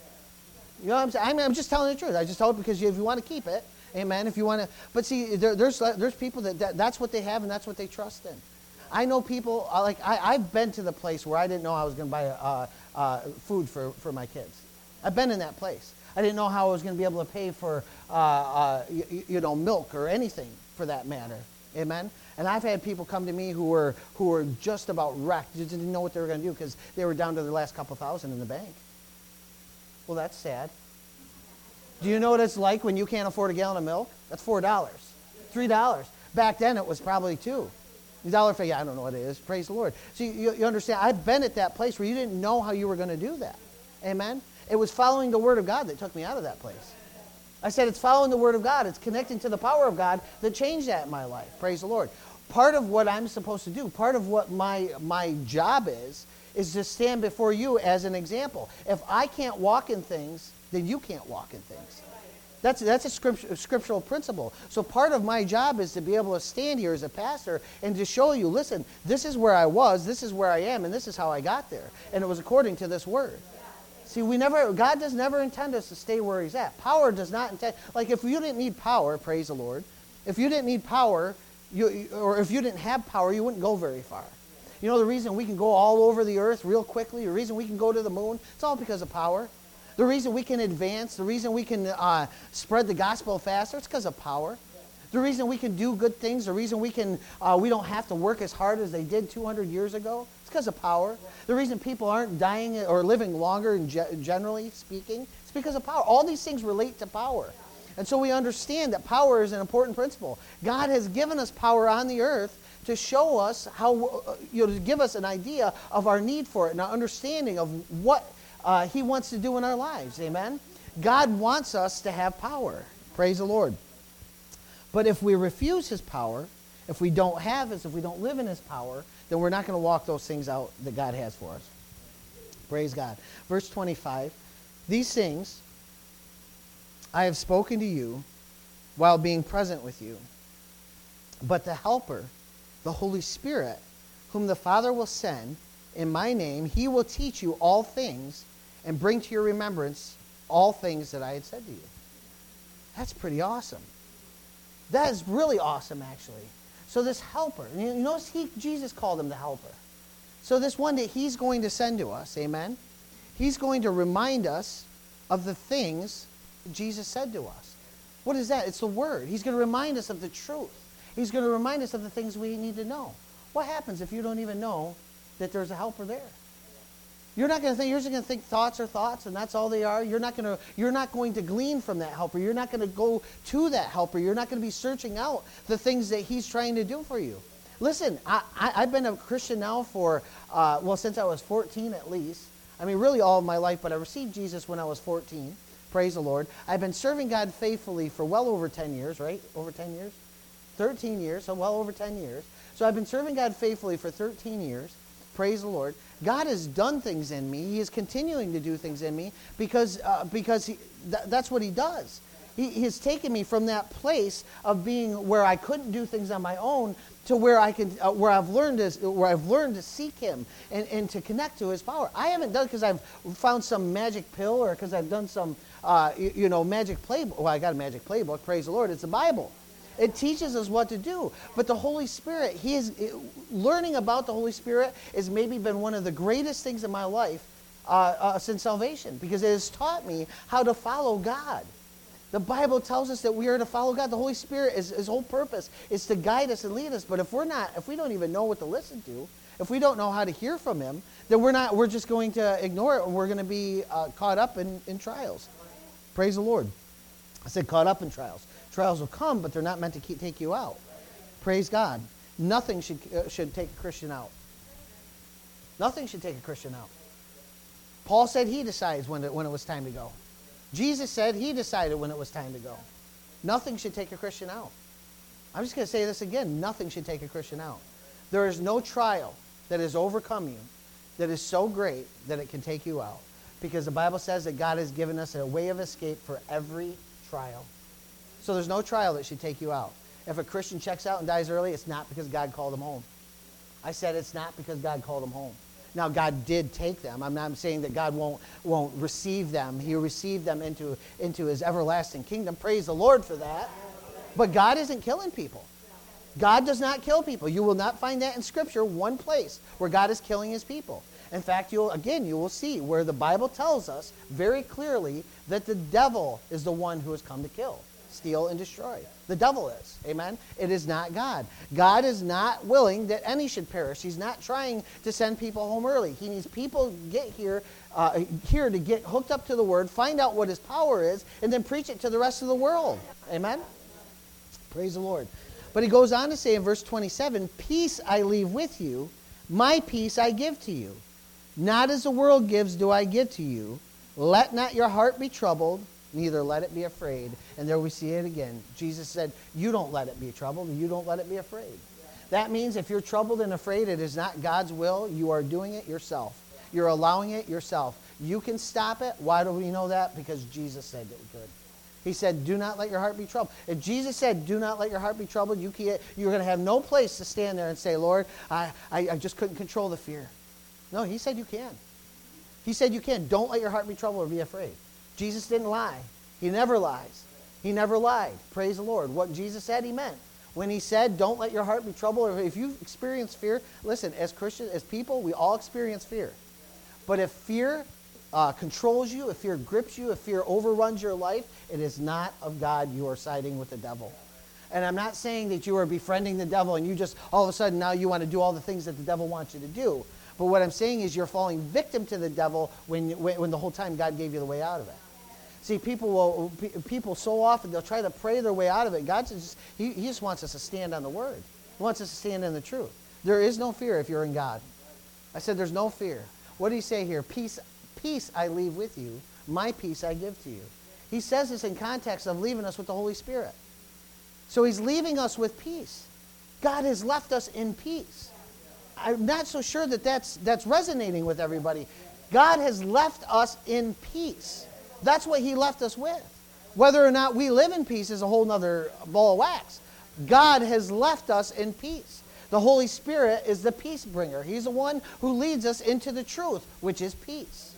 Speaker 1: You know what I'm saying? I'm, I'm just telling the truth. I just hope because you, if you want to keep it, amen. If you want to, but see, there, there's there's people that, that that's what they have and that's what they trust in. I know people like I, I've been to the place where I didn't know I was going to buy uh, uh, food for, for my kids. I've been in that place. I didn't know how I was going to be able to pay for uh, uh, you, you know milk or anything for that matter. Amen. And I've had people come to me who were who were just about wrecked. Just didn't know what they were going to do because they were down to their last couple thousand in the bank. Well, that's sad. Do you know what it's like when you can't afford a gallon of milk? That's four dollars, three dollars. Back then it was probably two. A dollar for, yeah, I don't know what it is. Praise the Lord. So you, you understand, I've been at that place where you didn't know how you were going to do that. Amen? It was following the Word of God that took me out of that place. I said it's following the Word of God. It's connecting to the power of God that changed that in my life. Praise the Lord. Part of what I'm supposed to do, part of what my my job is, is to stand before you as an example. If I can't walk in things, then you can't walk in things. That's that's a script, scriptural principle. So part of my job is to be able to stand here as a pastor and to show you, listen, this is where I was, this is where I am, and this is how I got there. And it was according to this word. See, we never, God does never intend us to stay where he's at. Power does not intend, like if you didn't need power, praise the Lord, if you didn't need power, you, or if you didn't have power, you wouldn't go very far. You know the reason we can go all over the earth real quickly, the reason we can go to the moon, it's all because of power. The reason we can advance, the reason we can uh, spread the gospel faster, it's because of power. The reason we can do good things, the reason we can uh, we don't have to work as hard as they did two hundred years ago, it's because of power. The reason people aren't dying or living longer, in ge- generally speaking, it's because of power. All these things relate to power. And so we understand that power is an important principle. God has given us power on the earth to show us how, uh, you know, to give us an idea of our need for it and our understanding of what Uh, he wants to do in our lives. Amen? God wants us to have power. Praise the Lord. But if we refuse his power, if we don't have his, if we don't live in his power, then we're not going to walk those things out that God has for us. Praise God. Verse twenty-five. These things I have spoken to you while being present with you. But the Helper, the Holy Spirit, whom the Father will send in my name, he will teach you all things and bring to your remembrance all things that I had said to you. That's pretty awesome. That is really awesome, actually. So this helper, you notice he, Jesus called him the helper. So this one that he's going to send to us, amen? He's going to remind us of the things Jesus said to us. What is that? It's the Word. He's going to remind us of the truth. He's going to remind us of the things we need to know. What happens if you don't even know that there's a helper there? You're not going to think, you're just going to think thoughts are thoughts, and that's all they are. You're not going to, you're not going to glean from that helper. You're not going to go to that helper. You're not going to be searching out the things that he's trying to do for you. Listen, I, I, I've been a Christian now for, uh, well, since I was fourteen at least. I mean, really all of my life, but I received Jesus when I was fourteen. Praise the Lord. I've been serving God faithfully for well over ten years, right? Over ten years? thirteen years, so well over ten years. So I've been serving God faithfully for thirteen years. Praise the Lord. God has done things in me. He is continuing to do things in me because uh, because he, th- that's what he does. He, he has taken me from that place of being where I couldn't do things on my own to where I can, uh, where I've learned to, where I've learned to seek Him and, and to connect to His power. I haven't done it because I've found some magic pill or because I've done some, uh, you, you know, magic playbook. Well, I got a magic playbook. Praise the Lord. It's the Bible. It teaches us what to do. But the Holy Spirit, he is learning about the Holy Spirit has maybe been one of the greatest things in my life uh, uh, since salvation, because it has taught me how to follow God. The Bible tells us that we are to follow God. The Holy Spirit, is, his whole purpose is to guide us and lead us. But if we're not, if we don't even know what to listen to, if we don't know how to hear from him, then we're not. We're just going to ignore it, and we're going to be uh, caught up in, in trials. Praise the Lord. I said caught up in trials. Trials will come, but they're not meant to keep, take you out. Praise God. Nothing should uh, should take a Christian out. Nothing should take a Christian out. Paul said he decides when it, when it was time to go. Jesus said he decided when it was time to go. Nothing should take a Christian out. I'm just going to say this again. Nothing should take a Christian out. There is no trial that has overcome you that is so great that it can take you out. Because the Bible says that God has given us a way of escape for every trial. So there's no trial that should take you out. If a Christian checks out and dies early, it's not because God called them home. I said it's not because God called them home. Now, God did take them. I'm not saying that God won't, won't receive them. He received them into, into his everlasting kingdom. Praise the Lord for that. But God isn't killing people. God does not kill people. You will not find that in Scripture one place where God is killing his people. In fact, you'll again, you will see where the Bible tells us very clearly that the devil is the one who has come to kill, steal, and destroy. The devil is. Amen? It is not God. God is not willing that any should perish. He's not trying to send people home early. He needs people to get here, uh, here to get hooked up to the Word, find out what his power is, and then preach it to the rest of the world. Amen? Praise the Lord. But he goes on to say in verse twenty-seven, peace I leave with you, my peace I give to you. Not as the world gives do I give to you. Let not your heart be troubled, neither let it be afraid. And there we see it again. Jesus said, you don't let it be troubled, and you don't let it be afraid. That means if you're troubled and afraid, it is not God's will. You are doing it yourself. You're allowing it yourself. You can stop it. Why do we know that? Because Jesus said that we could. He said, do not let your heart be troubled. If Jesus said, do not let your heart be troubled, you can't, you're going to have no place to stand there and say, Lord, I, I, I just couldn't control the fear. No, he said you can. He said you can. Don't let your heart be troubled or be afraid. Jesus didn't lie. He never lies. He never lied. Praise the Lord. What Jesus said, he meant. When he said, don't let your heart be troubled, or if you experience fear, listen, as Christians, as people, we all experience fear. But if fear uh, controls you, if fear grips you, if fear overruns your life, it is not of God. You are siding with the devil. And I'm not saying that you are befriending the devil and you just, all of a sudden, now you want to do all the things that the devil wants you to do. But what I'm saying is you're falling victim to the devil when, when, when the whole time God gave you the way out of it. See, people will, people so often, they'll try to pray their way out of it. God just, he, he just wants us to stand on the Word. He wants us to stand in the truth. There is no fear if you're in God. I said there's no fear. What did he say here? Peace, peace I leave with you. My peace I give to you. He says this in context of leaving us with the Holy Spirit. So he's leaving us with peace. God has left us in peace. I'm not so sure that that's, that's resonating with everybody. God has left us in peace. That's what he left us with. Whether or not we live in peace is a whole other ball of wax. God has left us in peace. The Holy Spirit is the peace bringer. He's the one who leads us into the truth, which is peace.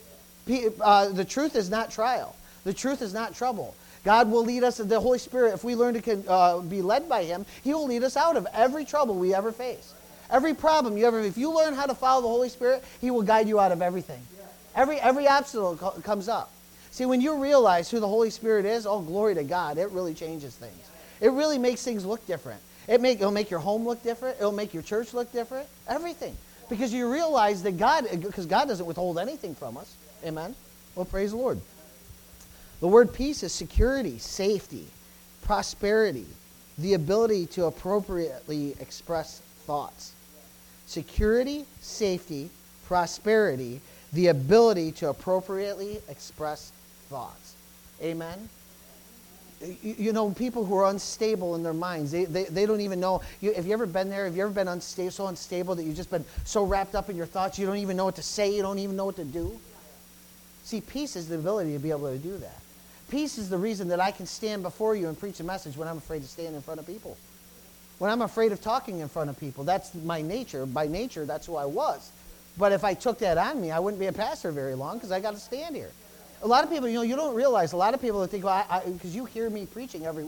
Speaker 1: Uh, the truth is not trial. The truth is not trouble. God will lead us, the Holy Spirit, if we learn to uh, be led by him, he will lead us out of every trouble we ever face. Every problem you ever, if you learn how to follow the Holy Spirit, he will guide you out of everything. Every, every obstacle co- comes up. See, when you realize who the Holy Spirit is, oh, glory to God, it really changes things. It really makes things look different. It make, it'll make your home look different. It'll make your church look different. Everything. Because you realize that God, because God doesn't withhold anything from us. Amen? Well, praise the Lord. The word peace is security, safety, prosperity, the ability to appropriately express thoughts. Security, safety, prosperity, the ability to appropriately express thoughts. Amen? You, you know, people who are unstable in their minds, they, they, they don't even know. You, have you ever been there? Have you ever been unstable, so unstable that you've just been so wrapped up in your thoughts you don't even know what to say, you don't even know what to do? See, peace is the ability to be able to do that. Peace is the reason that I can stand before you and preach a message when I'm afraid to stand in front of people. When I'm afraid of talking in front of people. That's my nature. By nature, that's who I was. But if I took that on me, I wouldn't be a pastor very long because I got to stand here. A lot of people, you know, you don't realize, a lot of people that think, well, because you hear me preaching every week,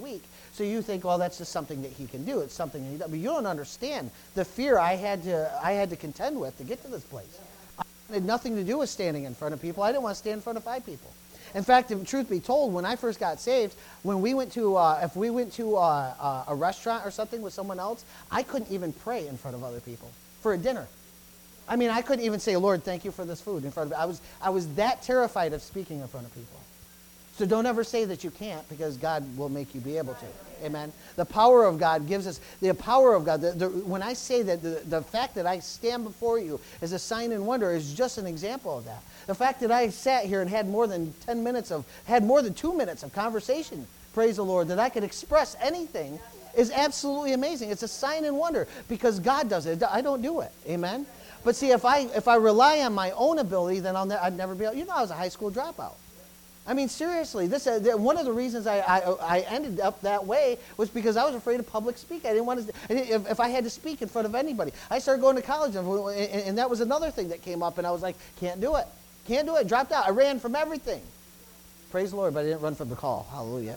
Speaker 1: So you think, well, that's just something that he can do. It's something that he does. But you don't understand the fear I had to I had to contend with to get to this place. It had nothing to do with standing in front of people. I didn't want to stand in front of five people. In fact, if truth be told, when I first got saved, when we went to, uh, if we went to uh, uh, a restaurant or something with someone else, I couldn't even pray in front of other people for a dinner. I mean, I couldn't even say, Lord, thank you for this food in front of, I was, I was that terrified of speaking in front of people. So don't ever say that you can't, because God will make you be able to. Amen. The power of God gives us, the power of God, the, the, when I say that the, the fact that I stand before you as a sign and wonder is just an example of that. The fact that I sat here and had more than ten minutes of, had more than two minutes of conversation, praise the Lord, that I could express anything is absolutely amazing. It's a sign and wonder because God does it. I don't do it. Amen. But see, if I if I rely on my own ability, then I'll ne- I'd never be able, you know, I was a high school dropout. I mean, seriously, this uh, one of the reasons I, I I ended up that way was because I was afraid of public speaking. I didn't want to. I didn't, if, if I had to speak in front of anybody, I started going to college, and, and, and that was another thing that came up, and I was like, can't do it, can't do it. Dropped out. I ran from everything. Praise the Lord, but I didn't run from the call. Hallelujah.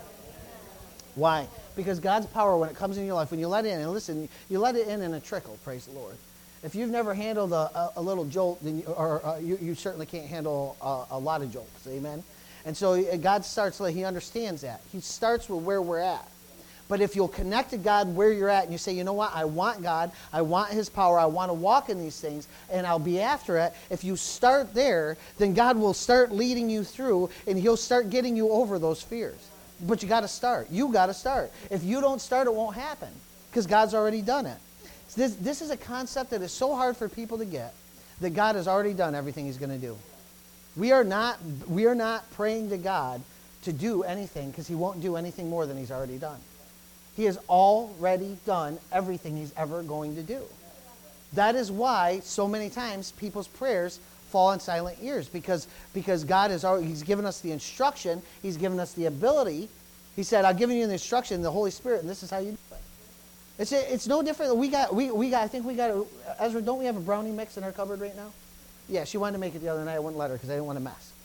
Speaker 1: Why? Because God's power, when it comes in your life, when you let it in, and listen, you let it in in a trickle. Praise the Lord. If you've never handled a, a, a little jolt, then you, or uh, you, you certainly can't handle a, a lot of jolts. Amen. And so God starts, like, he understands that. He starts with where we're at. But if you'll connect to God where you're at and you say, you know what, I want God, I want his power, I want to walk in these things, and I'll be after it. If you start there, then God will start leading you through, and he'll start getting you over those fears. But you got to start. You got to start. If you don't start, it won't happen because God's already done it. This, this is a concept that is so hard for people to get, that God has already done everything he's going to do. We are not we are not praying to God to do anything, because he won't do anything more than he's already done. He has already done everything he's ever going to do. That is why so many times people's prayers fall on silent ears, because because God has already, he's given us the instruction, he's given us the ability. He said, I've given you the instruction, the Holy Spirit, and this is how you do it. It's it's no different. We got we we got I think we got a, Ezra, don't we have a brownie mix in our cupboard right now? Yeah, she wanted to make it the other night. I wouldn't let her because I didn't want to mess.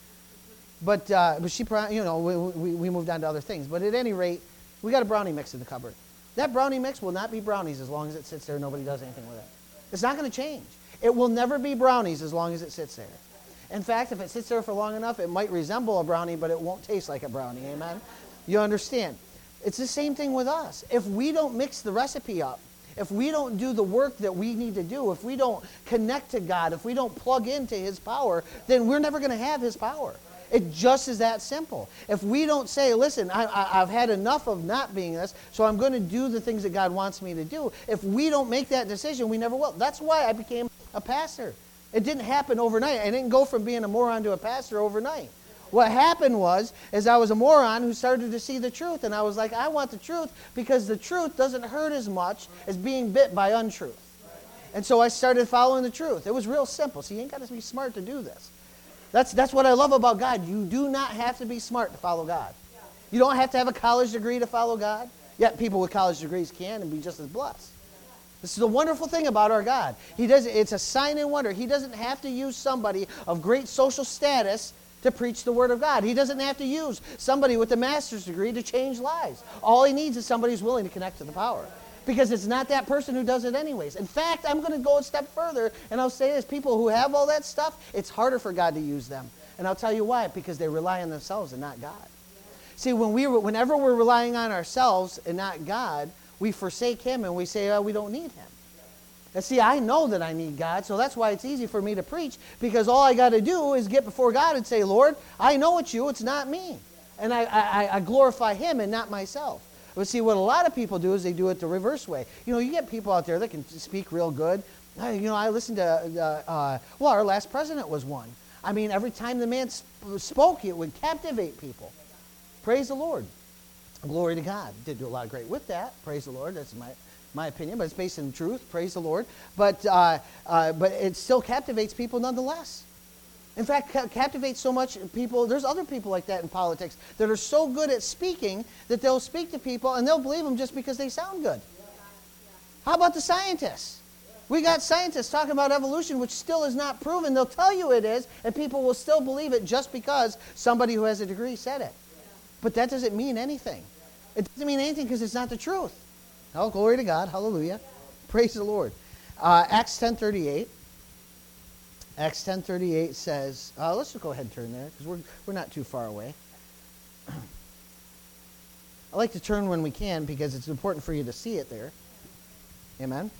Speaker 1: But uh, but she, you know, we, we we moved on to other things. But at any rate, we got a brownie mix in the cupboard. That brownie mix will not be brownies as long as it sits there and nobody does anything with it. It's not going to change. It will never be brownies as long as it sits there. In fact, if it sits there for long enough, it might resemble a brownie, but it won't taste like a brownie. Amen? You understand? It's the same thing with us. If we don't mix the recipe up, if we don't do the work that we need to do, if we don't connect to God, if we don't plug into his power, then we're never going to have his power. It just is that simple. If we don't say, listen, I, I, I've had enough of not being this, so I'm going to do the things that God wants me to do. If we don't make that decision, we never will. That's why I became a pastor. It didn't happen overnight. I didn't go from being a moron to a pastor overnight. What happened was, is I was a moron who started to see the truth. And I was like, I want the truth because the truth doesn't hurt as much as being bit by untruth. And so I started following the truth. It was real simple. So you ain't got to be smart to do this. That's, that's what I love about God. You do not have to be smart to follow God. You don't have to have a college degree to follow God. Yet people with college degrees can and be just as blessed. This is the wonderful thing about our God. He does, it's a sign and wonder. He doesn't have to use somebody of great social status to preach the word of God. He doesn't have to use somebody with a master's degree to change lives. All he needs is somebody who's willing to connect to the power. Because it's not that person who does it anyways. In fact, I'm going to go a step further, and I'll say this. People who have all that stuff, it's harder for God to use them. And I'll tell you why. Because they rely on themselves and not God. See, when we, whenever we're relying on ourselves and not God, we forsake him and we say, oh, we don't need him. And see, I know that I need God, so that's why it's easy for me to preach, because all I got to do is get before God and say, Lord, I know it's you, it's not me. And I, I, I glorify him and not myself. But see, what a lot of people do is they do it the reverse way. You know, you get people out there that can speak real good. I, you know, I listened to, uh, uh, well, our last president was one. I mean, every time the man sp- spoke, it would captivate people. Praise the Lord. Glory to God. Did do a lot of great with that. Praise the Lord. That's my... my opinion, but it's based in truth. Praise the Lord. But uh, uh, but it still captivates people nonetheless. In fact, ca- captivates so much people. There's other people like that in politics that are so good at speaking that they'll speak to people and they'll believe them just because they sound good. How about the scientists? We got scientists talking about evolution, which still is not proven. They'll tell you it is, and people will still believe it just because somebody who has a degree said it. But that doesn't mean anything. It doesn't mean anything because it's not the truth. Oh, glory to God. Hallelujah. Praise the Lord. Uh, Acts ten thirty-eight. Acts ten thirty-eight says, uh, let's just go ahead and turn there because we're, we're not too far away. I like to turn when we can because it's important for you to see it there. Amen?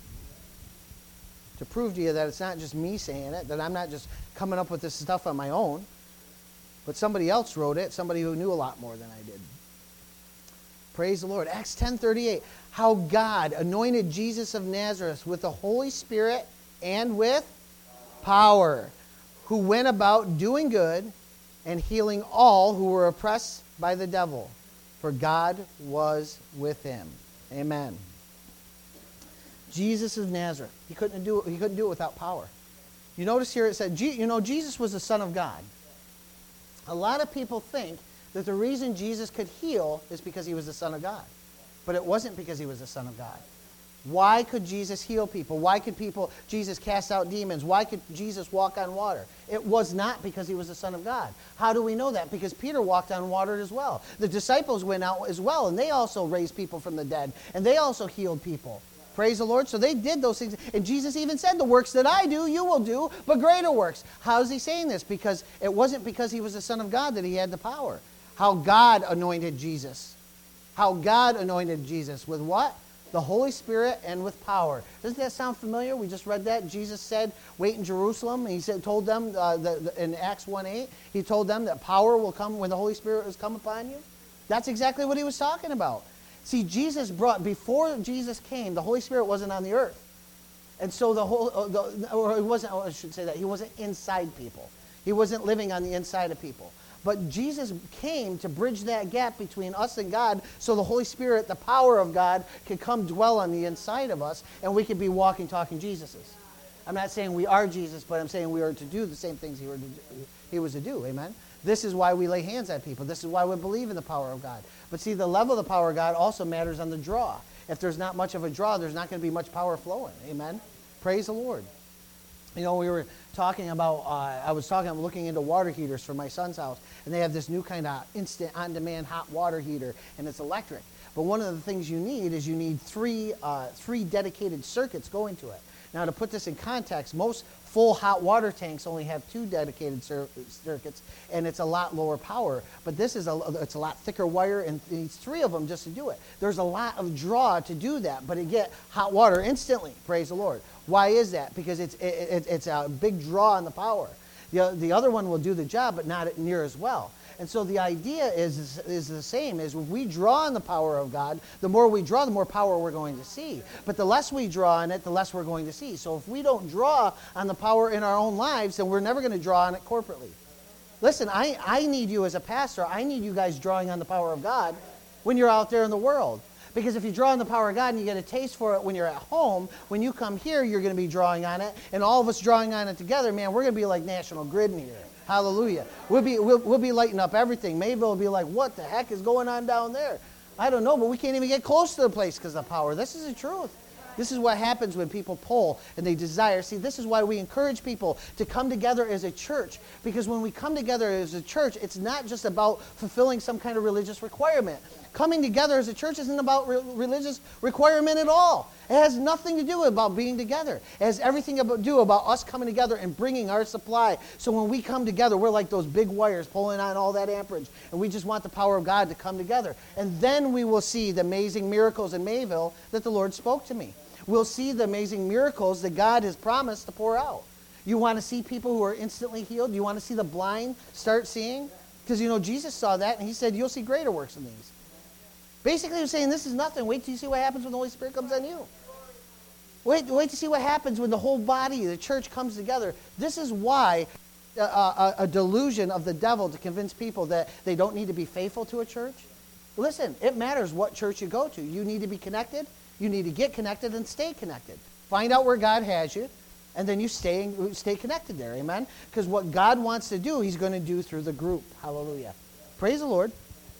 Speaker 1: To prove to you that it's not just me saying it, that I'm not just coming up with this stuff on my own, but somebody else wrote it, somebody who knew a lot more than I did. Praise the Lord. Acts ten thirty-eight. How God anointed Jesus of Nazareth with the Holy Spirit and with power, who went about doing good and healing all who were oppressed by the devil, for God was with him. Amen. Jesus of Nazareth. He couldn't do it, he couldn't do it without power. You notice here it said, you know, Jesus was the Son of God. A lot of people think that the reason Jesus could heal is because he was the Son of God. But it wasn't because he was the Son of God. Why could Jesus heal people? Why could people, Jesus cast out demons? Why could Jesus walk on water? It was not because he was the Son of God. How do we know that? Because Peter walked on water as well. The disciples went out as well, and they also raised people from the dead, and they also healed people. Praise the Lord. So they did those things. And Jesus even said, the works that I do, you will do, but greater works. How is he saying this? Because it wasn't because he was the Son of God that he had the power. How God anointed Jesus. How God anointed Jesus. With what? The Holy Spirit and with power. Doesn't that sound familiar? We just read that. Jesus said, wait in Jerusalem. He said, told them uh, the, the, in Acts one eight, he told them that power will come when the Holy Spirit has come upon you. That's exactly what he was talking about. See, Jesus brought, before Jesus came, the Holy Spirit wasn't on the earth. And so the whole, uh, the, or it wasn't, oh, I should say that, he wasn't inside people. He wasn't living on the inside of people. But Jesus came to bridge that gap between us and God so the Holy Spirit, the power of God, could come dwell on the inside of us and we could be walking, talking Jesuses. I'm not saying we are Jesus, but I'm saying we are to do the same things he, were to do, he was to do. Amen? This is why we lay hands on people. This is why we believe in the power of God. But see, the level of the power of God also matters on the draw. If there's not much of a draw, there's not going to be much power flowing. Amen? Praise the Lord. You know, we were talking about, uh, I was talking, I'm looking into water heaters for my son's house, and they have this new kind of instant, on-demand hot water heater, and it's electric. But one of the things you need is you need three, uh, three dedicated circuits going to it. Now, to put this in context, most full hot water tanks only have two dedicated cir circuits, and it's a lot lower power. But this is a, it's a lot thicker wire, and it needs three of them just to do it. There's a lot of draw to do that, but it get hot water instantly. Praise the Lord. Why is that? Because it's, it, it, it's a big draw on the power. The, the other one will do the job, but not near as well. And so the idea is, is, is the same, is if we draw on the power of God, the more we draw, the more power we're going to see. But the less we draw on it, the less we're going to see. So if we don't draw on the power in our own lives, then we're never going to draw on it corporately. Listen, I, I need you as a pastor, I need you guys drawing on the power of God when you're out there in the world. Because if you draw on the power of God and you get a taste for it when you're at home, when you come here, you're going to be drawing on it. And all of us drawing on it together, man, we're going to be like National Grid in here. Hallelujah. We'll be, we'll, we'll be lighting up everything. Mayville will be like, what the heck is going on down there? I don't know, but we can't even get close to the place because of the power. This is the truth. This is what happens when people pull and they desire. See, this is why we encourage people to come together as a church. Because when we come together as a church, it's not just about fulfilling some kind of religious requirement. Coming together as a church isn't about re religious requirement at all. It has nothing to do about being together. It has everything to do about us coming together and bringing our supply. So when we come together, we're like those big wires pulling on all that amperage. And we just want the power of God to come together. And then we will see the amazing miracles in Mayville that the Lord spoke to me. We'll see the amazing miracles that God has promised to pour out. You want to see people who are instantly healed? You want to see the blind start seeing? Because, you know, Jesus saw that, and he said, you'll see greater works than these. Basically, he was saying, this is nothing. Wait till you see what happens when the Holy Spirit comes on you. Wait, wait to see what happens when the whole body, the church, comes together. This is why a, a, a delusion of the devil to convince people that they don't need to be faithful to a church. Listen, it matters what church you go to. You need to be connected. You need to get connected and stay connected. Find out where God has you, and then you stay, stay connected there. Amen? Because what God wants to do, he's going to do through the group. Hallelujah. Praise the Lord.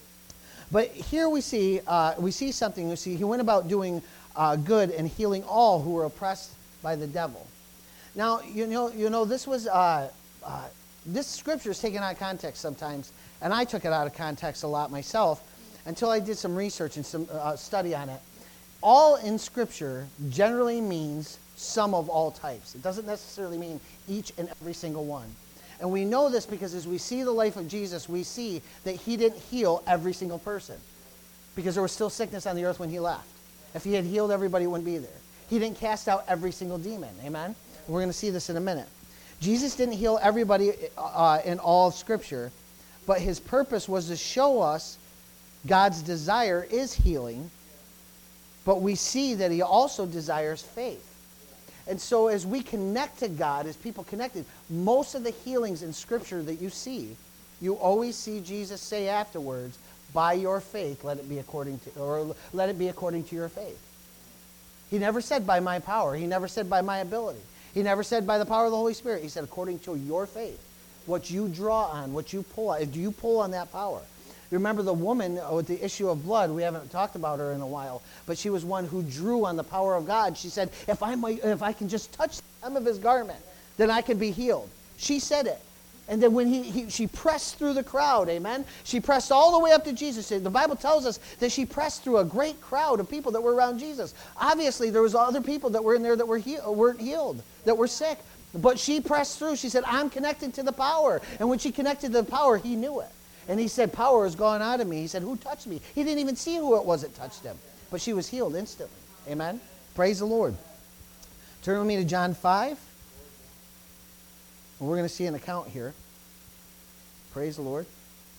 Speaker 1: But here we see, uh, we see something. We see he went about doing uh, good and healing all who were oppressed by the devil. Now, you know, you know this was, uh, uh, this scripture is taken out of context sometimes, and I took it out of context a lot myself. until I did some research and some uh, study on it. All in Scripture generally means some of all types. It doesn't necessarily mean each and every single one. And we know this because as we see the life of Jesus, we see that he didn't heal every single person, because there was still sickness on the earth when he left. If he had healed everybody, it wouldn't be there. He didn't cast out every single demon. Amen? We're going to see this in a minute. Jesus didn't heal everybody uh, in all of Scripture, but his purpose was to show us God's desire is healing, but we see that he also desires faith. And so as we connect to God, as people connected, most of the healings in Scripture that you see, you always see Jesus say afterwards, by your faith, let it be according to, or let it be according to your faith. He never said by my power. He never said by my ability. He never said by the power of the Holy Spirit. He said according to your faith. What you draw on, what you pull on. Do you pull on that power? Remember the woman with the issue of blood. We haven't talked about her in a while, but she was one who drew on the power of God. She said, if I might, if I can just touch the hem of his garment, then I can be healed. She said it. And then when he, he, she pressed through the crowd, amen? She pressed all the way up to Jesus. The Bible tells us that she pressed through a great crowd of people that were around Jesus. Obviously, there was other people that were in there that were he, weren't healed, that were sick. But she pressed through. She said, I'm connected to the power. And when she connected to the power, he knew it. And he said, power has gone out of me. He said, who touched me? He didn't even see who it was that touched him. But she was healed instantly. Amen? Praise the Lord. Turn with me to John five. And we're going to see an account here. Praise the Lord.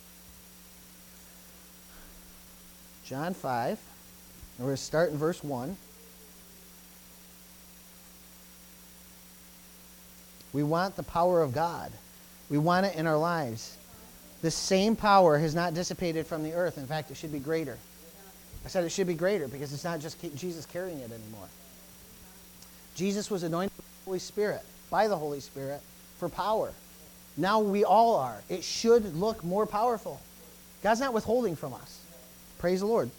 Speaker 1: John five. And we're going to start in verse one. We want the power of God. We want it in our lives. The same power has not dissipated from the earth. In fact, it should be greater. I said it should be greater because it's not just Jesus carrying it anymore. Jesus was anointed with the Holy Spirit, by the Holy Spirit, for power. Now we all are. It should look more powerful. God's not withholding from us. Praise the Lord.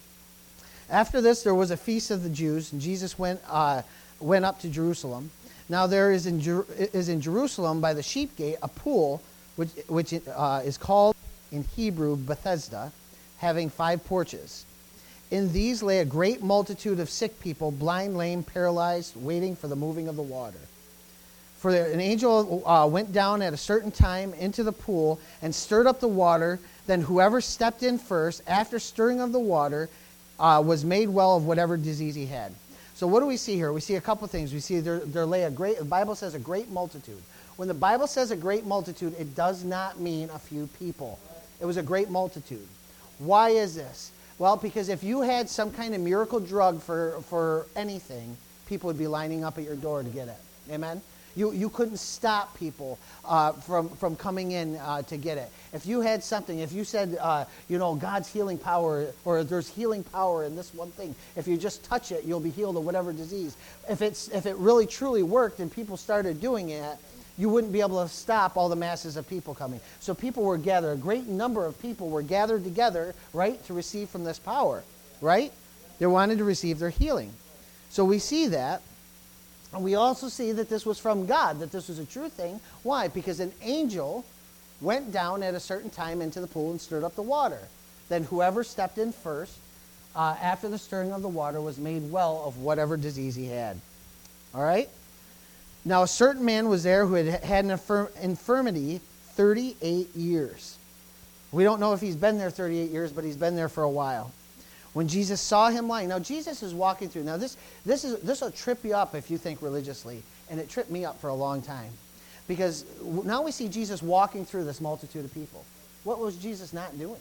Speaker 1: After this, there was a feast of the Jews, and Jesus went uh, went up to Jerusalem. Now there is in, Jer- is in Jerusalem by the sheep gate a pool, which, which uh, is called in Hebrew Bethesda, having five porches. In these lay a great multitude of sick people, blind, lame, paralyzed, waiting for the moving of the water. For an angel uh, went down at a certain time into the pool and stirred up the water. Then whoever stepped in first, after stirring of the water, uh, was made well of whatever disease he had. So what do we see here? We see a couple things. We see there, there lay a great, the Bible says a great multitude. When the Bible says a great multitude, it does not mean a few people. It was a great multitude. Why is this? Well, because if you had some kind of miracle drug for, for anything, people would be lining up at your door to get it. Amen? You, you couldn't stop people uh, from, from coming in uh, to get it. If you had something, if you said, uh, you know, God's healing power, or there's healing power in this one thing, if you just touch it, you'll be healed of whatever disease. If it's if it really truly worked and people started doing it, you wouldn't be able to stop all the masses of people coming. So people were gathered. A great number of people were gathered together, right, to receive from this power, right? They wanted to receive their healing. So we see that. And we also see that this was from God, that this was a true thing. Why? Because an angel went down at a certain time into the pool and stirred up the water. Then whoever stepped in first, uh, after the stirring of the water, was made well of whatever disease he had. All right? Now a certain man was there who had had an infirm- infirmity thirty-eight years. We don't know if he's been there thirty-eight years, but he's been there for a while. When Jesus saw him lying, now Jesus is walking through. Now this this is this will trip you up if you think religiously, and it tripped me up for a long time, because now we see Jesus walking through this multitude of people. What was Jesus not doing?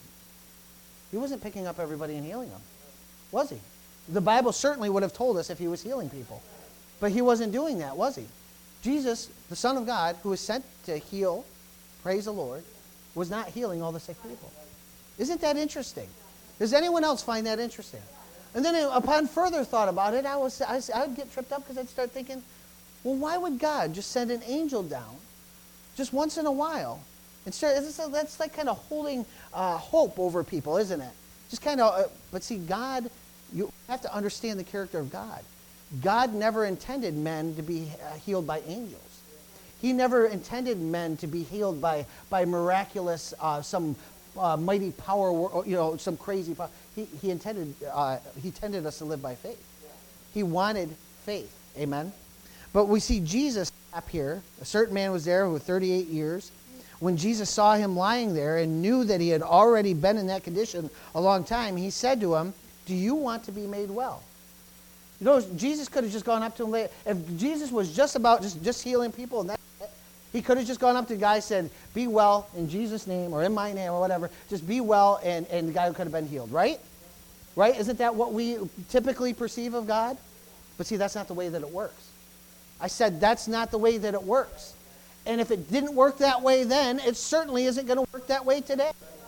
Speaker 1: He wasn't picking up everybody and healing them, was he? The Bible certainly would have told us if he was healing people, but he wasn't doing that, was he? Jesus, the Son of God, who was sent to heal, praise the Lord, was not healing all the sick people. Isn't that interesting? Does anyone else find that interesting? And then upon further thought about it, I was I, I would get tripped up because I'd start thinking, well, why would God just send an angel down just once in a while? And start, that's like kind of holding uh, hope over people, isn't it? Just kind of, uh, but see, God, you have to understand the character of God. God never intended men to be uh, healed by angels. He never intended men to be healed by, by miraculous, uh, some uh, mighty power, you know, some crazy power. He, he intended uh, he intended us to live by faith. He wanted faith. Amen. But we see Jesus up here. A certain man was there who was thirty-eight years. When Jesus saw him lying there and knew that he had already been in that condition a long time, he said to him, "Do you want to be made well?" You know, Jesus could have just gone up to him. If Jesus was just about just, just healing people, and that, he could have just gone up to the guy and said, "Be well in Jesus' name," or "in my name," or whatever. Just be well, and, and the guy could have been healed, right? Right? Isn't that what we typically perceive of God? But see, that's not the way that it works. I said that's not the way that it works. And if it didn't work that way then, it certainly isn't going to work that way today.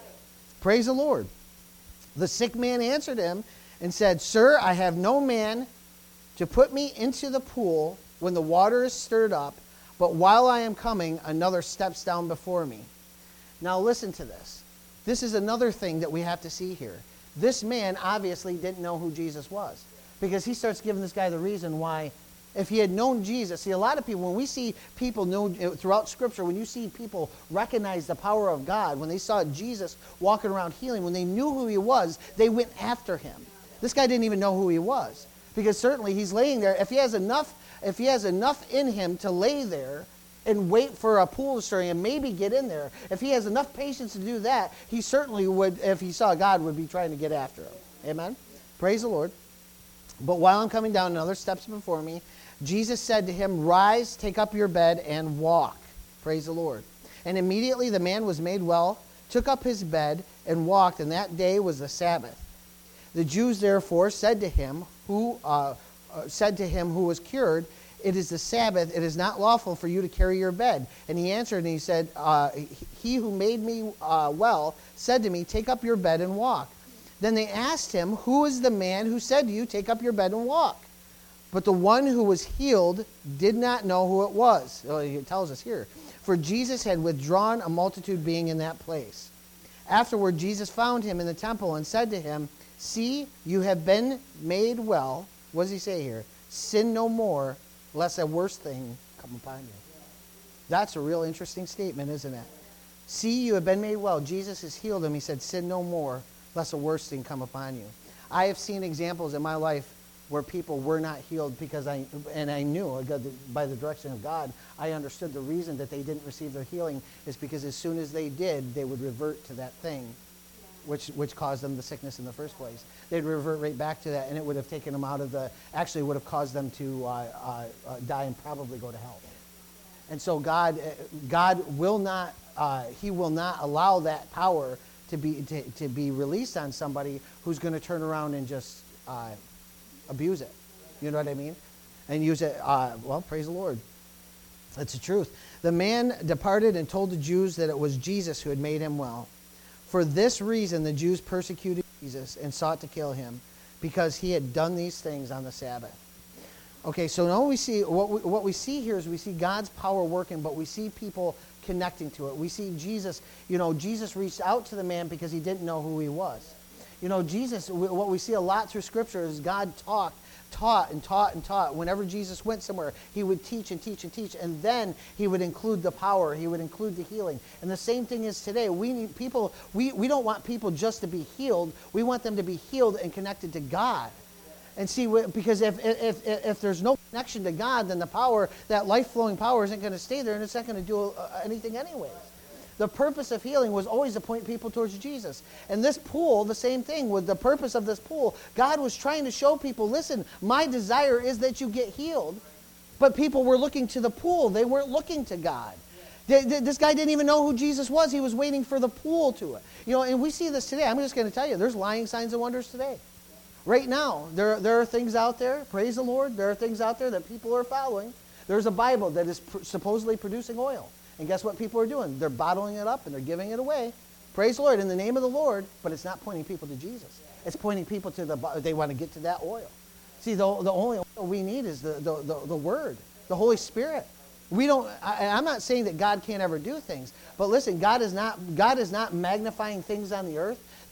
Speaker 1: Praise the Lord. The sick man answered him and said, "Sir, I have no man to put me into the pool when the water is stirred up, but while I am coming, another steps down before me." Now listen to this. This is another thing that we have to see here. This man obviously didn't know who Jesus was, because he starts giving this guy the reason why. If he had known Jesus, see, a lot of people, when we see people know throughout Scripture, when you see people recognize the power of God, when they saw Jesus walking around healing, when they knew who he was, they went after him. This guy didn't even know who he was, because certainly he's laying there. If he has enough, if he has enough in him to lay there and wait for a pool to stir and maybe get in there, if he has enough patience to do that, he certainly would, if he saw God, would be trying to get after him. Amen? Praise the Lord. But while I'm coming down, another steps before me, Jesus said to him, "Rise, take up your bed, and walk." Praise the Lord. And immediately the man was made well, took up his bed, and walked, and that day was the Sabbath. The Jews therefore said to him, who uh, uh, said to him who was cured, "It is the Sabbath, it is not lawful for you to carry your bed." And he answered and he said, uh, "He who made me uh, well said to me, 'Take up your bed and walk.' Then they asked him, 'Who is the man who said to you, 'Take up your bed and walk'?" But the one who was healed did not know who it was. Oh, it tells us here. For Jesus had withdrawn, a multitude being in that place. Afterward, Jesus found him in the temple and said to him, "See, you have been made well." What does he say here? "Sin no more, lest a worse thing come upon you." That's a real interesting statement, isn't it? "See, you have been made well." Jesus has healed him. He said, "Sin no more, lest a worse thing come upon you." I have seen examples in my life where people were not healed because I, and I knew by the direction of God, I understood the reason that they didn't receive their healing is because as soon as they did, they would revert to that thing, which which caused them the sickness in the first place. They'd revert right back to that, and it would have taken them out of the, actually would have caused them to uh, uh, uh, die and probably go to hell. And so God, God will not, uh, He will not allow that power to be to, to be released on somebody who's going to turn around and just uh, abuse it. You know what I mean? And use it, uh, well, praise the Lord. That's the truth. The man departed and told the Jews that it was Jesus who had made him well. For this reason, the Jews persecuted Jesus and sought to kill him, because he had done these things on the Sabbath. Okay, so now we see, what we, what we see here is we see God's power working, but we see people connecting to it. We see Jesus, you know, Jesus reached out to the man because he didn't know who he was. You know, Jesus, what we see a lot through Scripture is God talked, taught and taught and taught. Whenever Jesus went somewhere, he would teach and teach and teach, and then he would include the power, he would include the healing. And the same thing is today. We need people, we, we don't want people just to be healed. We want them to be healed and connected to God. And see, because if, if, if, if there's no connection to God, then the power, that life-flowing power isn't going to stay there, and it's not going to do anything anyways. The purpose of healing was always to point people towards Jesus. And this pool, the same thing, with the purpose of this pool, God was trying to show people, listen, my desire is that you get healed. But people were looking to the pool. They weren't looking to God. They, they, this guy didn't even know who Jesus was. He was waiting for the pool to it. You know, and we see this today. I'm just going to tell you, there's lying signs and wonders today. Right now, there, there are things out there, praise the Lord, there are things out there that people are following. There's a Bible that is pr- supposedly producing oil. And guess what people are doing? They're bottling it up and they're giving it away. Praise the Lord, in the name of the Lord, but it's not pointing people to Jesus. It's pointing people to the, they want to get to that oil. See, the, the only oil we need is the, the, the, the Word, the Holy Spirit. We don't, I, I'm not saying that God can't ever do things, but listen, God is not, God is not magnifying things on the earth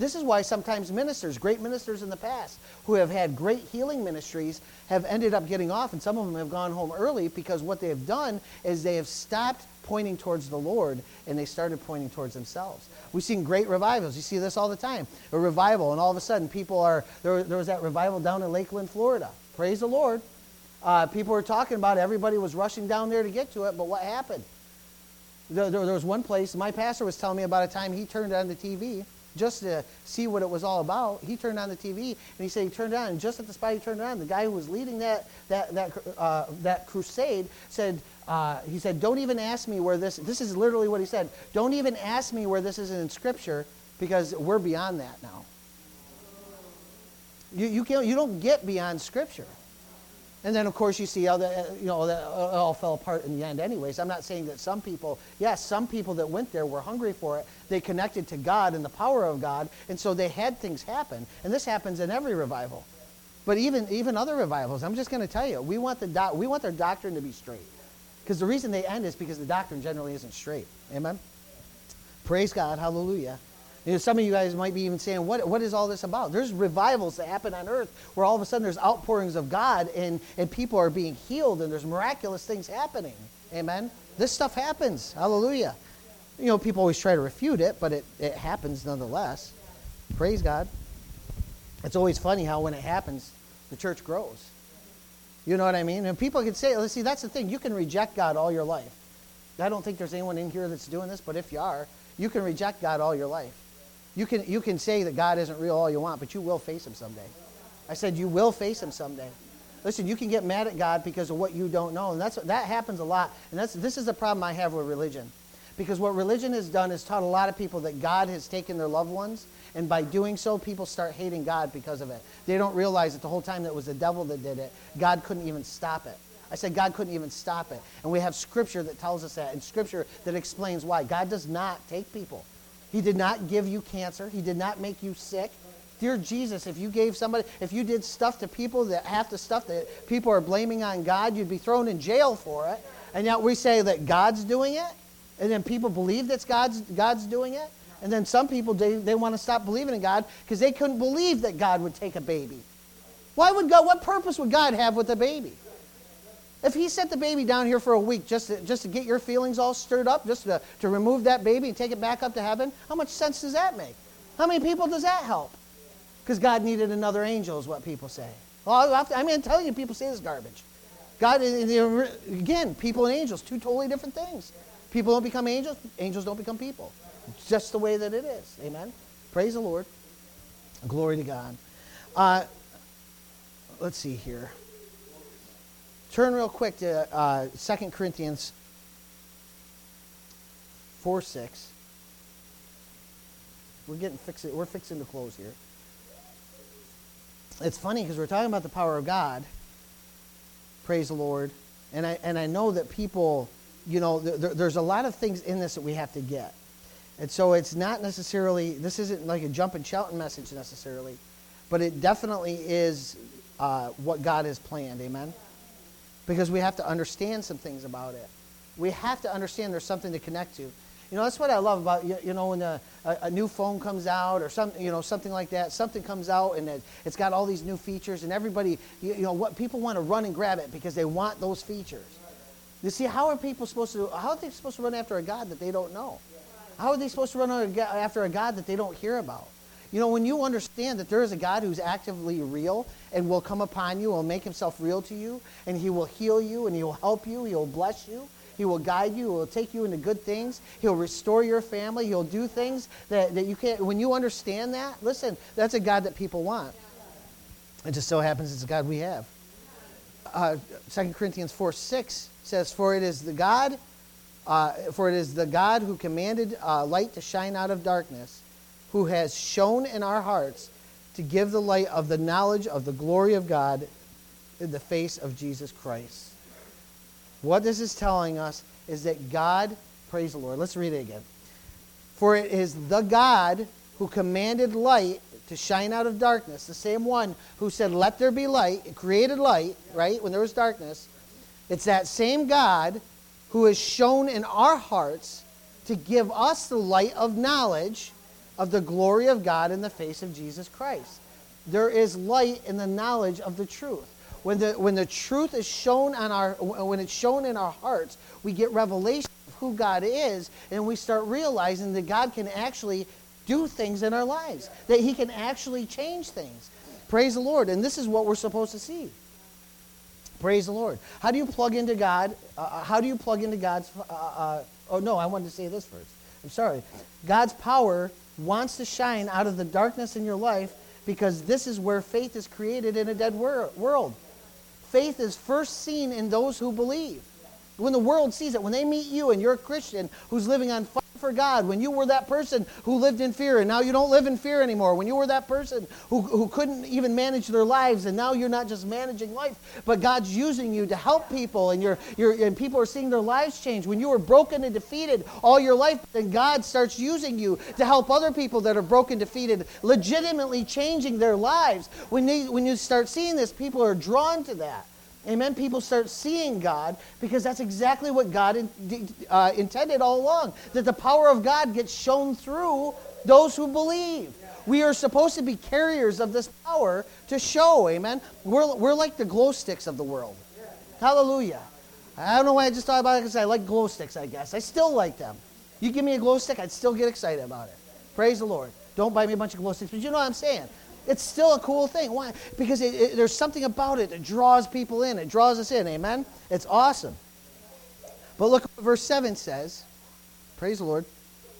Speaker 1: This is why sometimes ministers, great ministers in the past, who have had great healing ministries, have ended up getting off, and some of them have gone home early because what they have done is they have stopped pointing towards the Lord, and they started pointing towards themselves. We've seen great revivals. You see this all the time. A revival, and all of a sudden people are, there, there was that revival down in Lakeland, Florida. Praise the Lord. Uh, people were talking about it. Everybody was rushing down there to get to it, but what happened? There, there, there was one place, my pastor was telling me about a time he turned on the T V just to see what it was all about. He turned on the T V, and he said he turned it on, and just at the spot he turned it on, the guy who was leading that that that uh, that crusade said, uh, he said, don't even ask me where this, this is literally what he said, don't even ask me where this is in Scripture, because we're beyond that now. You, you, can't, you don't get beyond Scripture. And then, of course, you see how that, you know, that all fell apart in the end anyways. I'm not saying that some people, yes, some people that went there were hungry for it. They connected to God and the power of God, and so they had things happen. And this happens in every revival. But even, even other revivals, I'm just going to tell you, we want, the doc, we want their doctrine to be straight. Because the reason they end is because the doctrine generally isn't straight. Amen? Praise God. Hallelujah. You know, some of you guys might be even saying, what, what is all this about? There's revivals that happen on earth where all of a sudden there's outpourings of God and, and people are being healed and there's miraculous things happening. Amen? This stuff happens. Hallelujah. You know, people always try to refute it, but it, it happens nonetheless. Praise God. It's always funny how when it happens, the church grows. You know what I mean? And people can say, let's see, that's the thing. You can reject God all your life. I don't think there's anyone in here that's doing this, but if you are, you can reject God all your life. You can, you can say that God isn't real all you want, but you will face him someday. I said you will face him someday. Listen, you can get mad at God because of what you don't know, and that's, that happens a lot. And that's, this is the problem I have with religion. Because what religion has done is taught a lot of people that God has taken their loved ones, and by doing so, people start hating God because of it. They don't realize that the whole time that it was the devil that did it, God couldn't even stop it. I said God couldn't even stop it. And we have Scripture that tells us that, and Scripture that explains why. God does not take people. He did not give you cancer. He did not make you sick. Dear Jesus, if you gave somebody, if you did stuff to people, that half the stuff that people are blaming on God, you'd be thrown in jail for it. And yet we say that God's doing it, and then people believe that God's, God's doing it. And then some people, they, they want to stop believing in God because they couldn't believe that God would take a baby. Why would God, what purpose would God have with a baby? If he set the baby down here for a week just to, just to get your feelings all stirred up, just to, to remove that baby and take it back up to heaven, how much sense does that make? How many people does that help? Because God needed another angel is what people say. Well, I mean, I'm telling you, people say this garbage. God, again, people and angels, two totally different things. People don't become angels. Angels don't become people. It's just the way that it is. Amen? Praise the Lord. Glory to God. Uh, let's see here. Turn real quick to uh, Second Corinthians four six. We're getting fixing, we're fixing to close here. It's funny because we're talking about the power of God. Praise the Lord. And I and I know that people, you know, there, there's a lot of things in this that we have to get. And so it's not necessarily, this isn't like a jump and shouting message necessarily, but it definitely is uh, what God has planned. Amen? Because we have to understand some things about it. We have to understand there's something to connect to. You know, that's what I love about, you, you know, when a, a, a new phone comes out or something, you know, something like that. Something comes out and it, it's got all these new features and everybody, you, you know, what people want to run and grab it because they want those features. You see, how are people supposed to, how are they supposed to run after a God that they don't know? How are they supposed to run after a God that they don't hear about? You know, when you understand that there is a God who's actively real and will come upon you, will make himself real to you, and he will heal you, and he will help you, he will bless you, he will guide you, he will take you into good things, he'll restore your family, he'll do things that, that you can't, when you understand that, listen, that's a God that people want. It just so happens it's a God we have. Uh, Second Corinthians four six says, For it is the God, uh, for it is the God who commanded uh, light to shine out of darkness, who has shone in our hearts to give the light of the knowledge of the glory of God in the face of Jesus Christ. What this is telling us is that God, praise the Lord, let's read it again. For it is the God who commanded light to shine out of darkness, the same one who said, let there be light, created light, right, when there was darkness. It's that same God who has shone in our hearts to give us the light of knowledge of the glory of God in the face of Jesus Christ. There is light in the knowledge of the truth. When the, when the truth is shown on our, when it's shown in our hearts, we get revelation of who God is, and we start realizing that God can actually do things in our lives, that he can actually change things. Praise the Lord. And this is what we're supposed to see. Praise the Lord. How do you plug into God? Uh, how do you plug into God's, uh, uh, oh no, I wanted to say this first. I'm sorry. God's power wants to shine out of the darkness in your life, because this is where faith is created in a dead wor- world. Faith is first seen in those who believe. When the world sees it, when they meet you and you're a Christian who's living on fire for God, when you were that person who lived in fear and now you don't live in fear anymore, when you were that person who, who couldn't even manage their lives and now you're not just managing life, but God's using you to help people, and you're, you're, and people are seeing their lives change. When you were broken and defeated all your life, then God starts using you to help other people that are broken, defeated, legitimately changing their lives. When, they, when you start seeing this, people are drawn to that. Amen. People start seeing God, because that's exactly what God in, uh, intended all along. That the power of God gets shown through those who believe. We are supposed to be carriers of this power to show. Amen. We're, we're like the glow sticks of the world. Hallelujah. I don't know why I just thought about it, because I like glow sticks, I guess. I still like them. You give me a glow stick, I'd still get excited about it. Praise the Lord. Don't buy me a bunch of glow sticks, but you know what I'm saying. It's still a cool thing. Why? Because it, it, there's something about it that draws people in. It draws us in. Amen? It's awesome. But look what verse seven says. Praise the Lord.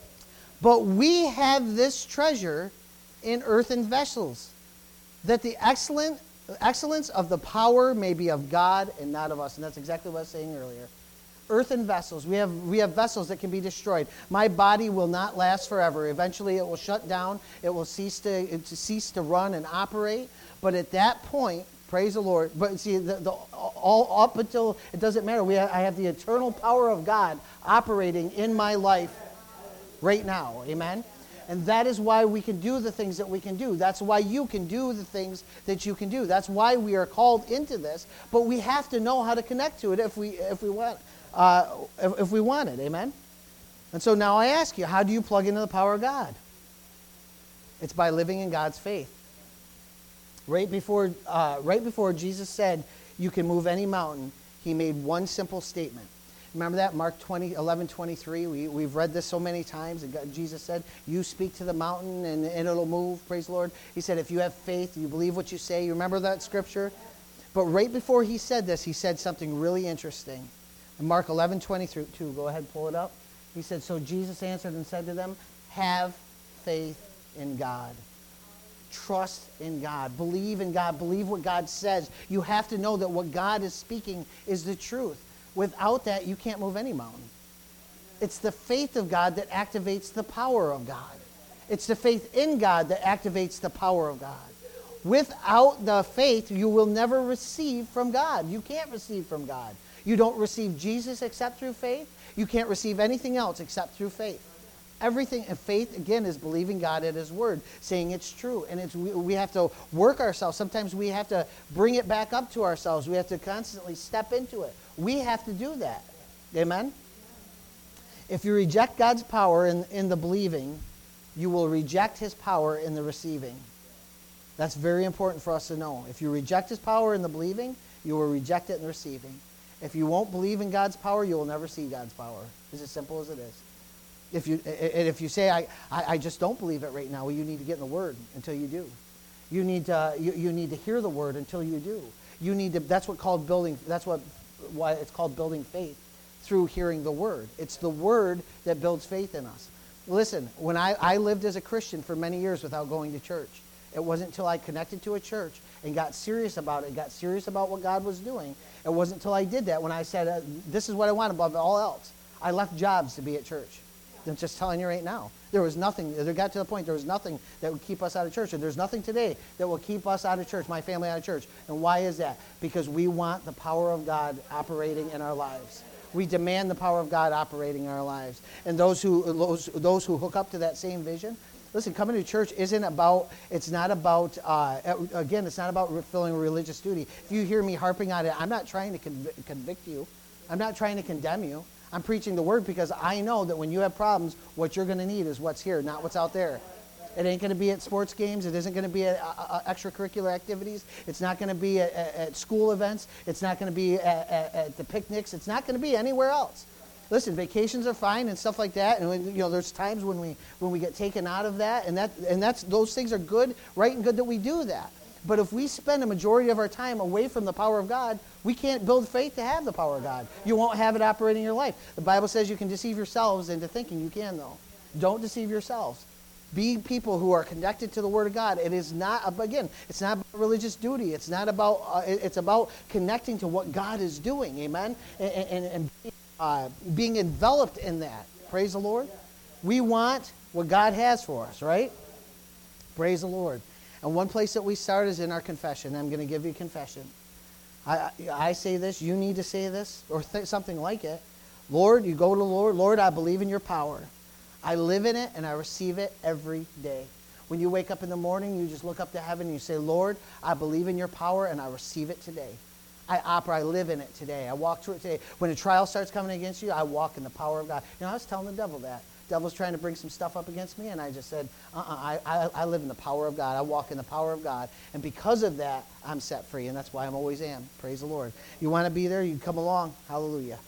Speaker 1: But we have this treasure in earthen vessels, that the excellent excellence of the power may be of God and not of us. And that's exactly what I was saying earlier. Earthen vessels. We have we have vessels that can be destroyed. My body will not last forever. Eventually it will shut down. It will cease to, it to cease to run and operate. But at that point, praise the Lord. But see, the, the, all up until, it doesn't matter. We have, I have the eternal power of God operating in my life right now. Amen? And that is why we can do the things that we can do. That's why you can do the things that you can do. That's why we are called into this. But we have to know how to connect to it if we if we want. Uh, if, if we want it, amen? And so now I ask you, how do you plug into the power of God? It's by living in God's faith. Right before, uh, right before Jesus said, you can move any mountain, he made one simple statement. Remember that? Mark twenty, eleven twenty-three. We, we've read this so many times. And God, Jesus said, you speak to the mountain and, and it'll move. Praise the Lord. He said, if you have faith, you believe what you say. You remember that scripture? But right before he said this, he said something really interesting. In Mark eleven twenty-two, go ahead, pull it up. He said, so Jesus answered and said to them, have faith in God. Trust in God. Believe in God. Believe what God says. You have to know that what God is speaking is the truth. Without that, you can't move any mountain. It's the faith of God that activates the power of God. It's the faith in God that activates the power of God. Without the faith, you will never receive from God. You can't receive from God. You don't receive Jesus except through faith. You can't receive anything else except through faith. Everything, and faith, again, is believing God at his word, saying it's true. And it's we, we have to work ourselves. Sometimes we have to bring it back up to ourselves. We have to constantly step into it. We have to do that. Amen? If you reject God's power in, in the believing, you will reject his power in the receiving. That's very important for us to know. If you reject his power in the believing, you will reject it in the receiving. If you won't believe in God's power, you will never see God's power. It's as simple as it is. If you and if you say, I, I, I just don't believe it right now, well, you need to get in the Word until you do. You need to, you, you need to hear the Word until you do. You need to. That's what called building. That's what why it's called building faith, through hearing the Word. It's the Word that builds faith in us. Listen, when I, I lived as a Christian for many years without going to church. It wasn't until I connected to a church and got serious about it, got serious about what God was doing. It wasn't until I did that when I said, uh, this is what I want above all else. I left jobs to be at church. I'm just telling you right now. There was nothing, there got to the point, there was nothing that would keep us out of church. And there's nothing today that will keep us out of church, my family out of church. And why is that? Because we want the power of God operating in our lives. We demand the power of God operating in our lives. And those who those, those who hook up to that same vision, listen, coming to church isn't about, it's not about, uh, again, it's not about fulfilling a religious duty. If you hear me harping on it, I'm not trying to conv- convict you. I'm not trying to condemn you. I'm preaching the word because I know that when you have problems, what you're going to need is what's here, not what's out there. It ain't going to be at sports games. It isn't going to be at uh, uh, extracurricular activities. It's not going to be at, at, at school events. It's not going to be at, at, at the picnics. It's not going to be anywhere else. Listen, vacations are fine and stuff like that, and when, you know, there's times when we when we get taken out of that, and that and that's those things are good, right, and good that we do that. But if we spend a majority of our time away from the power of God, we can't build faith to have the power of God. You won't have it operating in your life. The Bible says you can deceive yourselves into thinking you can, though. Don't deceive yourselves. Be people who are connected to the Word of God. It is not, again, it's not about religious duty. It's not about, uh, it's about connecting to what God is doing, amen? And, and, and being, uh, being enveloped in that. Praise the Lord. We want what God has for us, right? Praise the Lord. And one place that we start is in our confession. I'm going to give you a confession. I, I say this, you need to say this, or th- something like it. Lord, you go to the Lord, Lord, I believe in your power. I live in it and I receive it every day. When you wake up in the morning, you just look up to heaven and you say, Lord, I believe in your power and I receive it today. I operate, I live in it today. I walk through it today. When a trial starts coming against you, I walk in the power of God. You know, I was telling the devil that. The devil's trying to bring some stuff up against me, and I just said, uh-uh, I, I, I live in the power of God. I walk in the power of God. And because of that, I'm set free, and that's why I'm always am. Praise the Lord. You want to be there, you come along. Hallelujah.